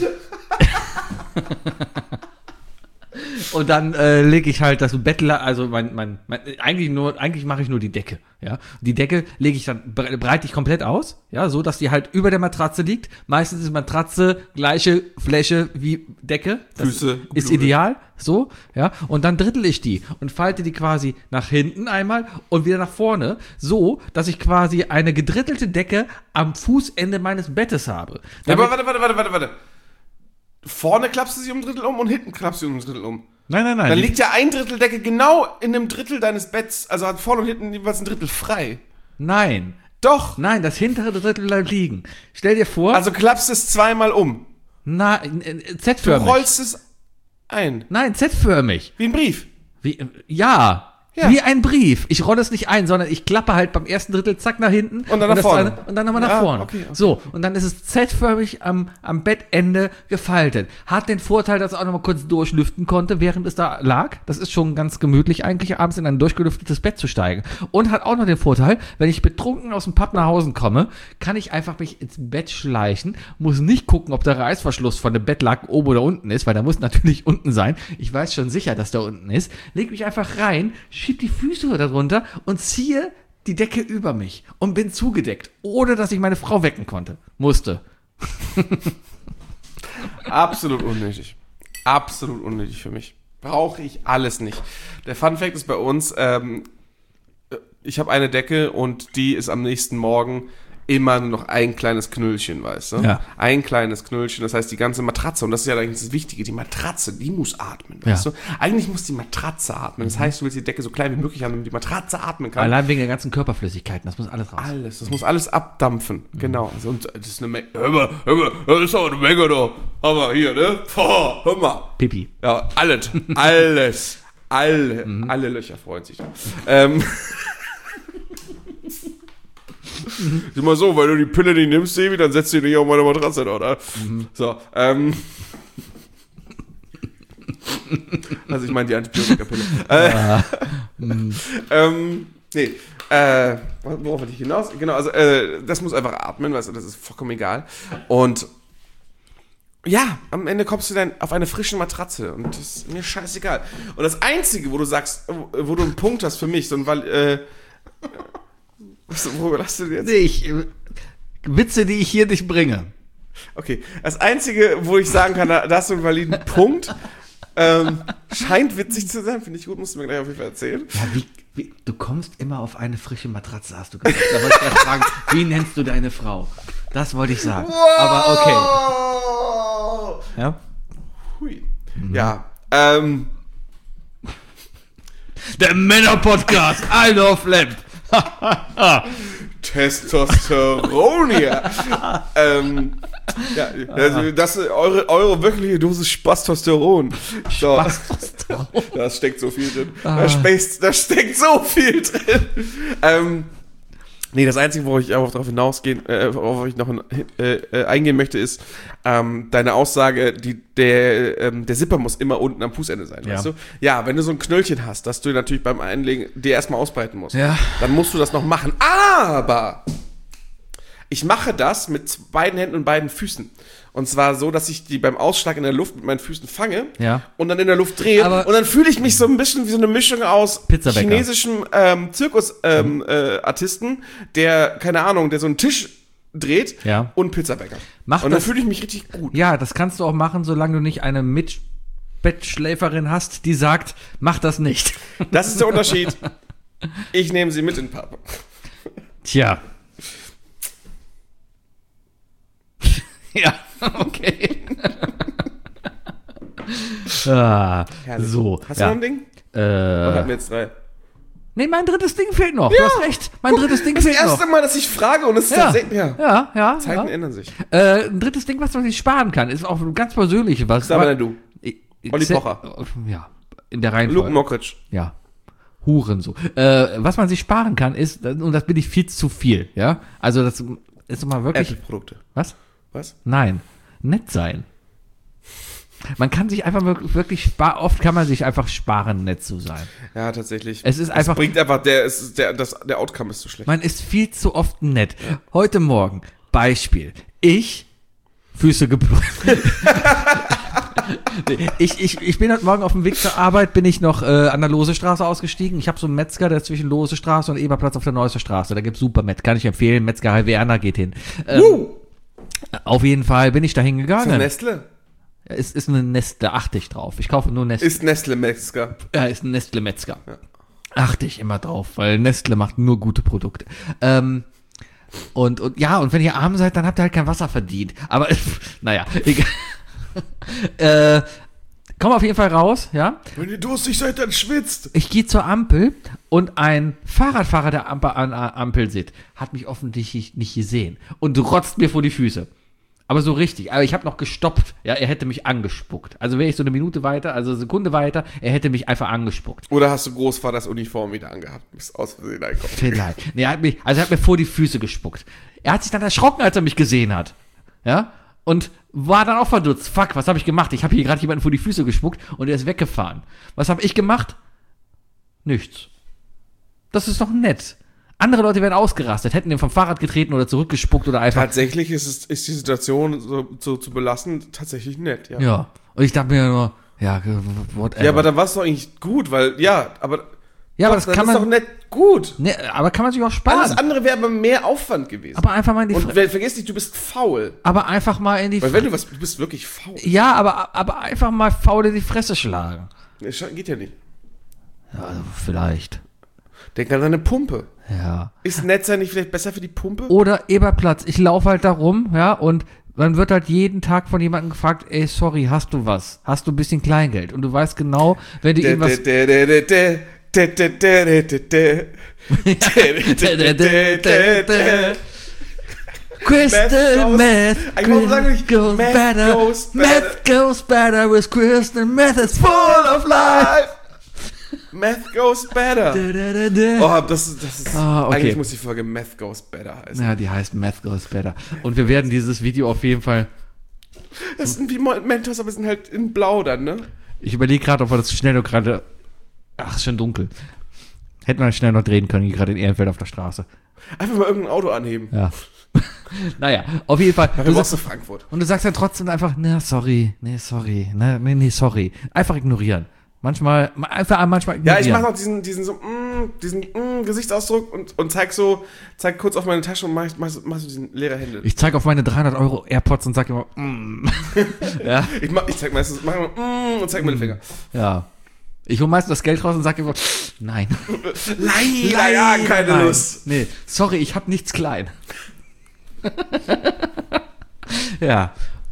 Und dann äh, lege ich halt das Bettler, also mein, mein, mein eigentlich nur, eigentlich mache ich nur die Decke, ja. Die Decke lege ich dann, breite ich komplett aus, ja, so, dass die halt über der Matratze liegt. Meistens ist Matratze gleiche Fläche wie Decke. Das Füße, ist ideal, so, ja. Und dann drittel ich die und falte die quasi nach hinten einmal und wieder nach vorne, so, dass ich quasi eine gedrittelte Decke am Fußende meines Bettes habe. Ja, aber warte, warte, warte, warte, warte. Vorne klappst du sie um ein Drittel um und hinten klappst du sie um ein Drittel um. Nein, nein, nein. Dann liegt ja ein Drittel Decke genau in einem Drittel deines Betts, also hat vorne und hinten jeweils ein Drittel frei. Nein. Doch. Nein, das hintere Drittel bleibt liegen. Stell dir vor... Also klappst es zweimal um. Nein, Z-förmig. Du rollst es ein. Nein, Z-förmig. Wie ein Brief. Wie, ja. Ja. Wie ein Brief. Ich rolle es nicht ein, sondern ich klappe halt beim ersten Drittel, zack, nach hinten. Und dann nach vorne. Eine, und dann nochmal nach ja, vorne. Okay, okay. So, und dann ist es Z-förmig am, am Bettende gefaltet. Hat den Vorteil, dass es auch nochmal kurz durchlüften konnte, während es da lag. Das ist schon ganz gemütlich, eigentlich abends in ein durchgelüftetes Bett zu steigen. Und hat auch noch den Vorteil, wenn ich betrunken aus dem Pub nach Hause komme, kann ich einfach mich ins Bett schleichen, muss nicht gucken, ob der Reißverschluss von dem Bettlaken oben oder unten ist, weil der muss natürlich unten sein. Ich weiß schon sicher, dass der unten ist. Leg mich einfach rein, schieb die Füße darunter und ziehe die Decke über mich und bin zugedeckt, ohne dass ich meine Frau wecken konnte. Musste. Absolut unnötig. Absolut unnötig für mich. Brauche ich alles nicht. Der Funfact ist bei uns, ähm, ich habe eine Decke und die ist am nächsten Morgen immer nur noch ein kleines Knöllchen, weißt du? Ja. Ein kleines Knöllchen, das heißt die ganze Matratze, und das ist ja eigentlich das Wichtige, die Matratze, die muss atmen, Ja. weißt du? Eigentlich muss die Matratze atmen, das heißt, du willst die Decke so klein wie möglich haben, damit die Matratze atmen kann. Allein wegen der ganzen Körperflüssigkeiten, das muss alles raus. Alles, das muss alles abdampfen, genau. Also, und das ist eine Menge, hör mal, hör mal, das ist aber eine Menge da, aber hier, ne? Boah, hör mal. Pipi. Ja, alles, alles, alle, Mhm. alle Löcher freuen sich da. Ähm... Sieh mal so, weil du die Pille nicht nimmst, Sebi, dann setzt du die nicht auf meine Matratze da, oder? Mhm. So, ähm. Also ich meine die Antibiotika-Pille. Ja. Äh, ähm, nee, äh, worauf wollte ich hinaus? Genau, also, äh, das muss einfach atmen, weißt du, das ist vollkommen egal. Und ja, am Ende kommst du dann auf eine frische Matratze und das ist mir scheißegal. Und das Einzige, wo du sagst, wo du einen Punkt hast für mich, so ein, weil, äh, worüber lachst du jetzt? Nee, ich, äh, Witze, die ich hier nicht bringe. Okay, das Einzige, wo ich sagen kann, da, da hast du einen validen Punkt, ähm, scheint witzig zu sein, finde ich gut, musst du mir gleich auf jeden Fall erzählen. Ja, wie, wie, du kommst immer auf eine frische Matratze, hast du gesagt. Da wollte ich gerade fragen, wie nennst du deine Frau? Das wollte ich sagen. Wow. Aber okay. Ja? Hui. Mhm. Ja, ähm. Der Männer-Podcast, I love Lamp. Testosteron hier. ähm, ja, also das ist eure, eure wirkliche Dosis Spastosteron. So. Spastosteron. Da steckt so viel drin. Ah. Da, steckt, da steckt so viel drin. Ähm, nee, das Einzige, worauf ich auch darauf hinausgehen, äh, worauf ich noch äh, äh, eingehen möchte, ist ähm, deine Aussage, die, der, ähm, der Zipper muss immer unten am Fußende sein, Ja. weißt du? Ja, wenn du so ein Knöllchen hast, dass du natürlich beim Einlegen dir erstmal ausbreiten musst, Ja. dann musst du das noch machen. Aber ich mache das mit beiden Händen und beiden Füßen. Und zwar so, dass ich die beim Ausschlag in der Luft mit meinen Füßen fange Ja. und dann in der Luft drehe. Aber und dann fühle ich mich so ein bisschen wie so eine Mischung aus Pizzabäcker. chinesischem ähm, Zirkusartisten, ähm, äh, Artisten, der, keine Ahnung, der so einen Tisch dreht Ja. und Pizzabäcker. Mach und dann das- fühle ich mich richtig gut. Ja, das kannst du auch machen, solange du nicht eine Mitbettschläferin hast, die sagt, mach das nicht. Das ist der Unterschied. Ich nehme sie mit in den Pub. Tja. Ja, okay. ah, Herrlich. so. Hast ja. du noch ein Ding? Oder hatten Äh, wir jetzt drei? nee, mein drittes Ding fehlt noch. Du hast recht. Mein Guck, drittes Ding das fehlt erste noch. Mal, dass ich frage und es ist Ja. tatsächlich, ja. Ja, ja. Zeiten ja. ändern sich. Äh, ein drittes Ding, was man sich sparen kann, ist auch ein ganz persönliches. Was Sag mal denn du. Ich- ich- Olli se- Pocher. Ja, in der Luke Reihenfolge. Mockridge. Ja. Huren so. Äh, was man sich sparen kann, ist, und das bin ich viel zu viel, ja. Also das ist mal wirklich. Apple-Produkte. Was? Was? Nein. Nett sein. Man kann sich einfach wirklich, wirklich sparen, oft kann man sich einfach sparen, nett zu sein. Ja, tatsächlich. Es ist einfach- Es bringt einfach, der, es ist, der, das, der Outcome ist zu schlecht. Man ist viel zu oft nett. Heute Morgen, Beispiel. Ich, Füße geblutet. ich, ich, ich bin heute Morgen auf dem Weg zur Arbeit, bin ich noch äh, an der Losestraße ausgestiegen. Ich habe so einen Metzger, der ist zwischen Losestraße und Eberplatz auf der Neusser Straße. Da gibt's super Met, kann ich empfehlen. Metzgerei Werner geht hin. Ähm, uh, Auf jeden Fall bin ich da ist das hingegangen. Nestle? Es ist eine Nestle, achte ich drauf. Ich kaufe nur Nestle. Ist Nestle Metzger. Ja, ist ein Nestle Metzger. Achte ich immer drauf, weil Nestle macht nur gute Produkte. Ähm, und, und ja, und wenn ihr arm seid, dann habt ihr halt kein Wasser verdient. Aber naja, egal. äh, komm auf jeden Fall raus, ja. Wenn ihr durstig seid, dann schwitzt. Ich gehe zur Ampel und ein Fahrradfahrer, der Ampel, an der Ampel sitzt, hat mich offensichtlich nicht gesehen und rotzt mir vor die Füße. Aber so richtig. Aber ich habe noch gestoppt. Ja, er hätte mich angespuckt. Also wäre ich so eine Minute weiter, also eine Sekunde weiter, er hätte mich einfach angespuckt. Oder hast du Großvaters Uniform wieder angehabt? Bist aus Versehen reingekommen. Vielleicht. Nee, er hat mich, also er hat mir vor die Füße gespuckt. Er hat sich dann erschrocken, als er mich gesehen hat. Ja? Und war dann auch verdutzt. Fuck, was habe ich gemacht? Ich habe hier gerade jemanden vor die Füße gespuckt und er ist weggefahren. Was habe ich gemacht? Nichts. Das ist doch nett. Andere Leute wären ausgerastet, hätten den vom Fahrrad getreten oder zurückgespuckt oder einfach. Tatsächlich ist, es, ist die Situation so, so zu belassen tatsächlich nett, ja. Ja. Und ich dachte mir nur, ja, whatever. Ja, aber da war es doch eigentlich gut, weil, ja, aber, ja, aber doch, das kann ist man. doch nett gut. Ne, aber kann man sich auch sparen. Alles andere wäre aber mehr Aufwand gewesen. Aber einfach mal in die Und Fre ver- vergiss nicht, du bist faul. aber einfach mal in die Weil Fre wenn du was, du bist wirklich faul. Ja, aber, aber einfach mal faul in die Fresse schlagen. Das geht ja nicht. Ja, also vielleicht. Denk an deine Pumpe. Ja. Ist nett sein nicht vielleicht besser für die Pumpe? Oder Eberplatz, ich laufe halt da rum, ja, und man wird halt jeden Tag von jemandem gefragt, ey, sorry, hast du was? Hast du ein bisschen Kleingeld? Und du weißt genau, wenn du ihm was... Crystal Meth, Eigentlich warum sagen wir nicht, goes Meth better, goes better. Meth goes better with Crystal Meth is full of life. Meth goes better. Da, da, da, da. Oh, das ist, das ist Ah, okay. eigentlich muss die Folge Meth goes better heißen. Ja, die heißt Meth goes better. Und wir werden dieses Video auf jeden Fall... Das sind wie Mentos, aber sind halt in blau dann, ne? Ich überlege gerade, ob wir das schnell noch gerade... Ach, ist schon dunkel. Hätten wir schnell noch drehen können, hier gerade in Ehrenfeld auf der Straße. Einfach mal irgendein Auto anheben. Ja. Naja, auf jeden Fall. Dafür Du brauchst du sagst, Frankfurt. und du sagst dann trotzdem einfach, na, sorry, nee, sorry, ne, nee, nee, sorry. Einfach ignorieren. Manchmal, einfach manchmal Ja, ignorieren. ich mach noch diesen, diesen so, mm, mm, diesen mm, Gesichtsausdruck und, und zeig so, zeig kurz auf meine Tasche und mach, mach, mach so diesen leere Hände. Ich zeig auf meine dreihundert Euro AirPods und sag immer, mm. ja. Ich, mach, ich zeig meistens, mach immer mm, und zeig meine Finger. Ja. Ich hole meistens das Geld raus und sag immer, nein. Leider, ja, keine nein. Lust. Nee, sorry, ich hab nichts klein. ja.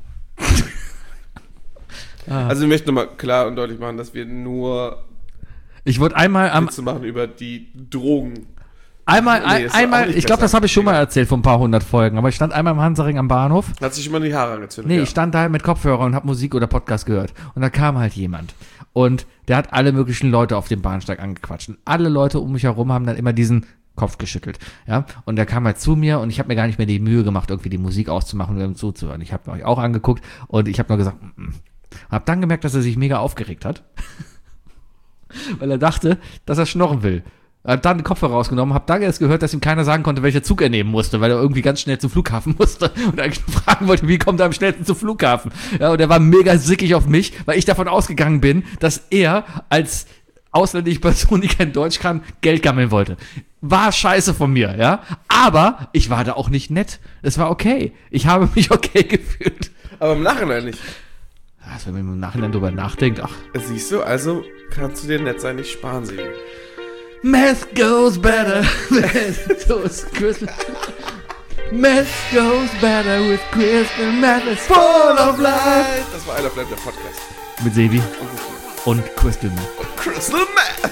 Also wir möchten nochmal klar und deutlich machen, dass wir nur Ich wurde einmal am Witze machen über die Drogen. einmal Nee, ein, ist auch einmal nicht ich glaube, besser. das habe ich schon mal erzählt vor ein paar hundert Folgen, aber ich stand einmal im Hansaring am Bahnhof. Hat sich immer die Haare angezündet. Nee, ja. ich stand da halt mit Kopfhörer und habe Musik oder Podcast gehört. Und da kam halt jemand. Und der hat alle möglichen Leute auf dem Bahnsteig angequatscht. Und alle Leute um mich herum haben dann immer diesen Kopf geschüttelt. Ja, und der kam halt zu mir und ich habe mir gar nicht mehr die Mühe gemacht, irgendwie die Musik auszumachen und ihm zuzuhören. Ich habe euch auch angeguckt und ich habe nur gesagt, mm, mm. Hab dann gemerkt, dass er sich mega aufgeregt hat. Weil er dachte, dass er schnorren will. Er hat dann den Kopfhörer rausgenommen, hab dann erst gehört, dass ihm keiner sagen konnte, welcher Zug er nehmen musste, weil er irgendwie ganz schnell zum Flughafen musste und eigentlich fragen wollte, wie kommt er am schnellsten zum Flughafen? Ja, und er war mega sickig auf mich, weil ich davon ausgegangen bin, dass er als ausländische Person, die kein Deutsch kann, Geld gammeln wollte. War scheiße von mir, ja. Aber ich war da auch nicht nett. Es war okay. Ich habe mich okay gefühlt. Aber im Nachhinein nicht. Also, wenn man im Nachhinein drüber nachdenkt, ach. Siehst du, also kannst du dir nett sein, nicht sparen sehen. Meth goes better. Meth goes crystal. Meth goes better with crystal meth is full of life. Das war einer bleibt der Podcast. Mit Sebi und Crystal Meth. Crystal Meth.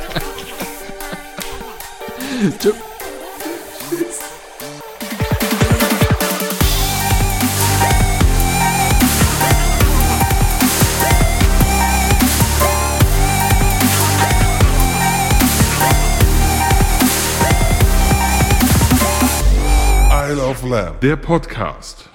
Tschüss. Isle of Lamb, der Podcast.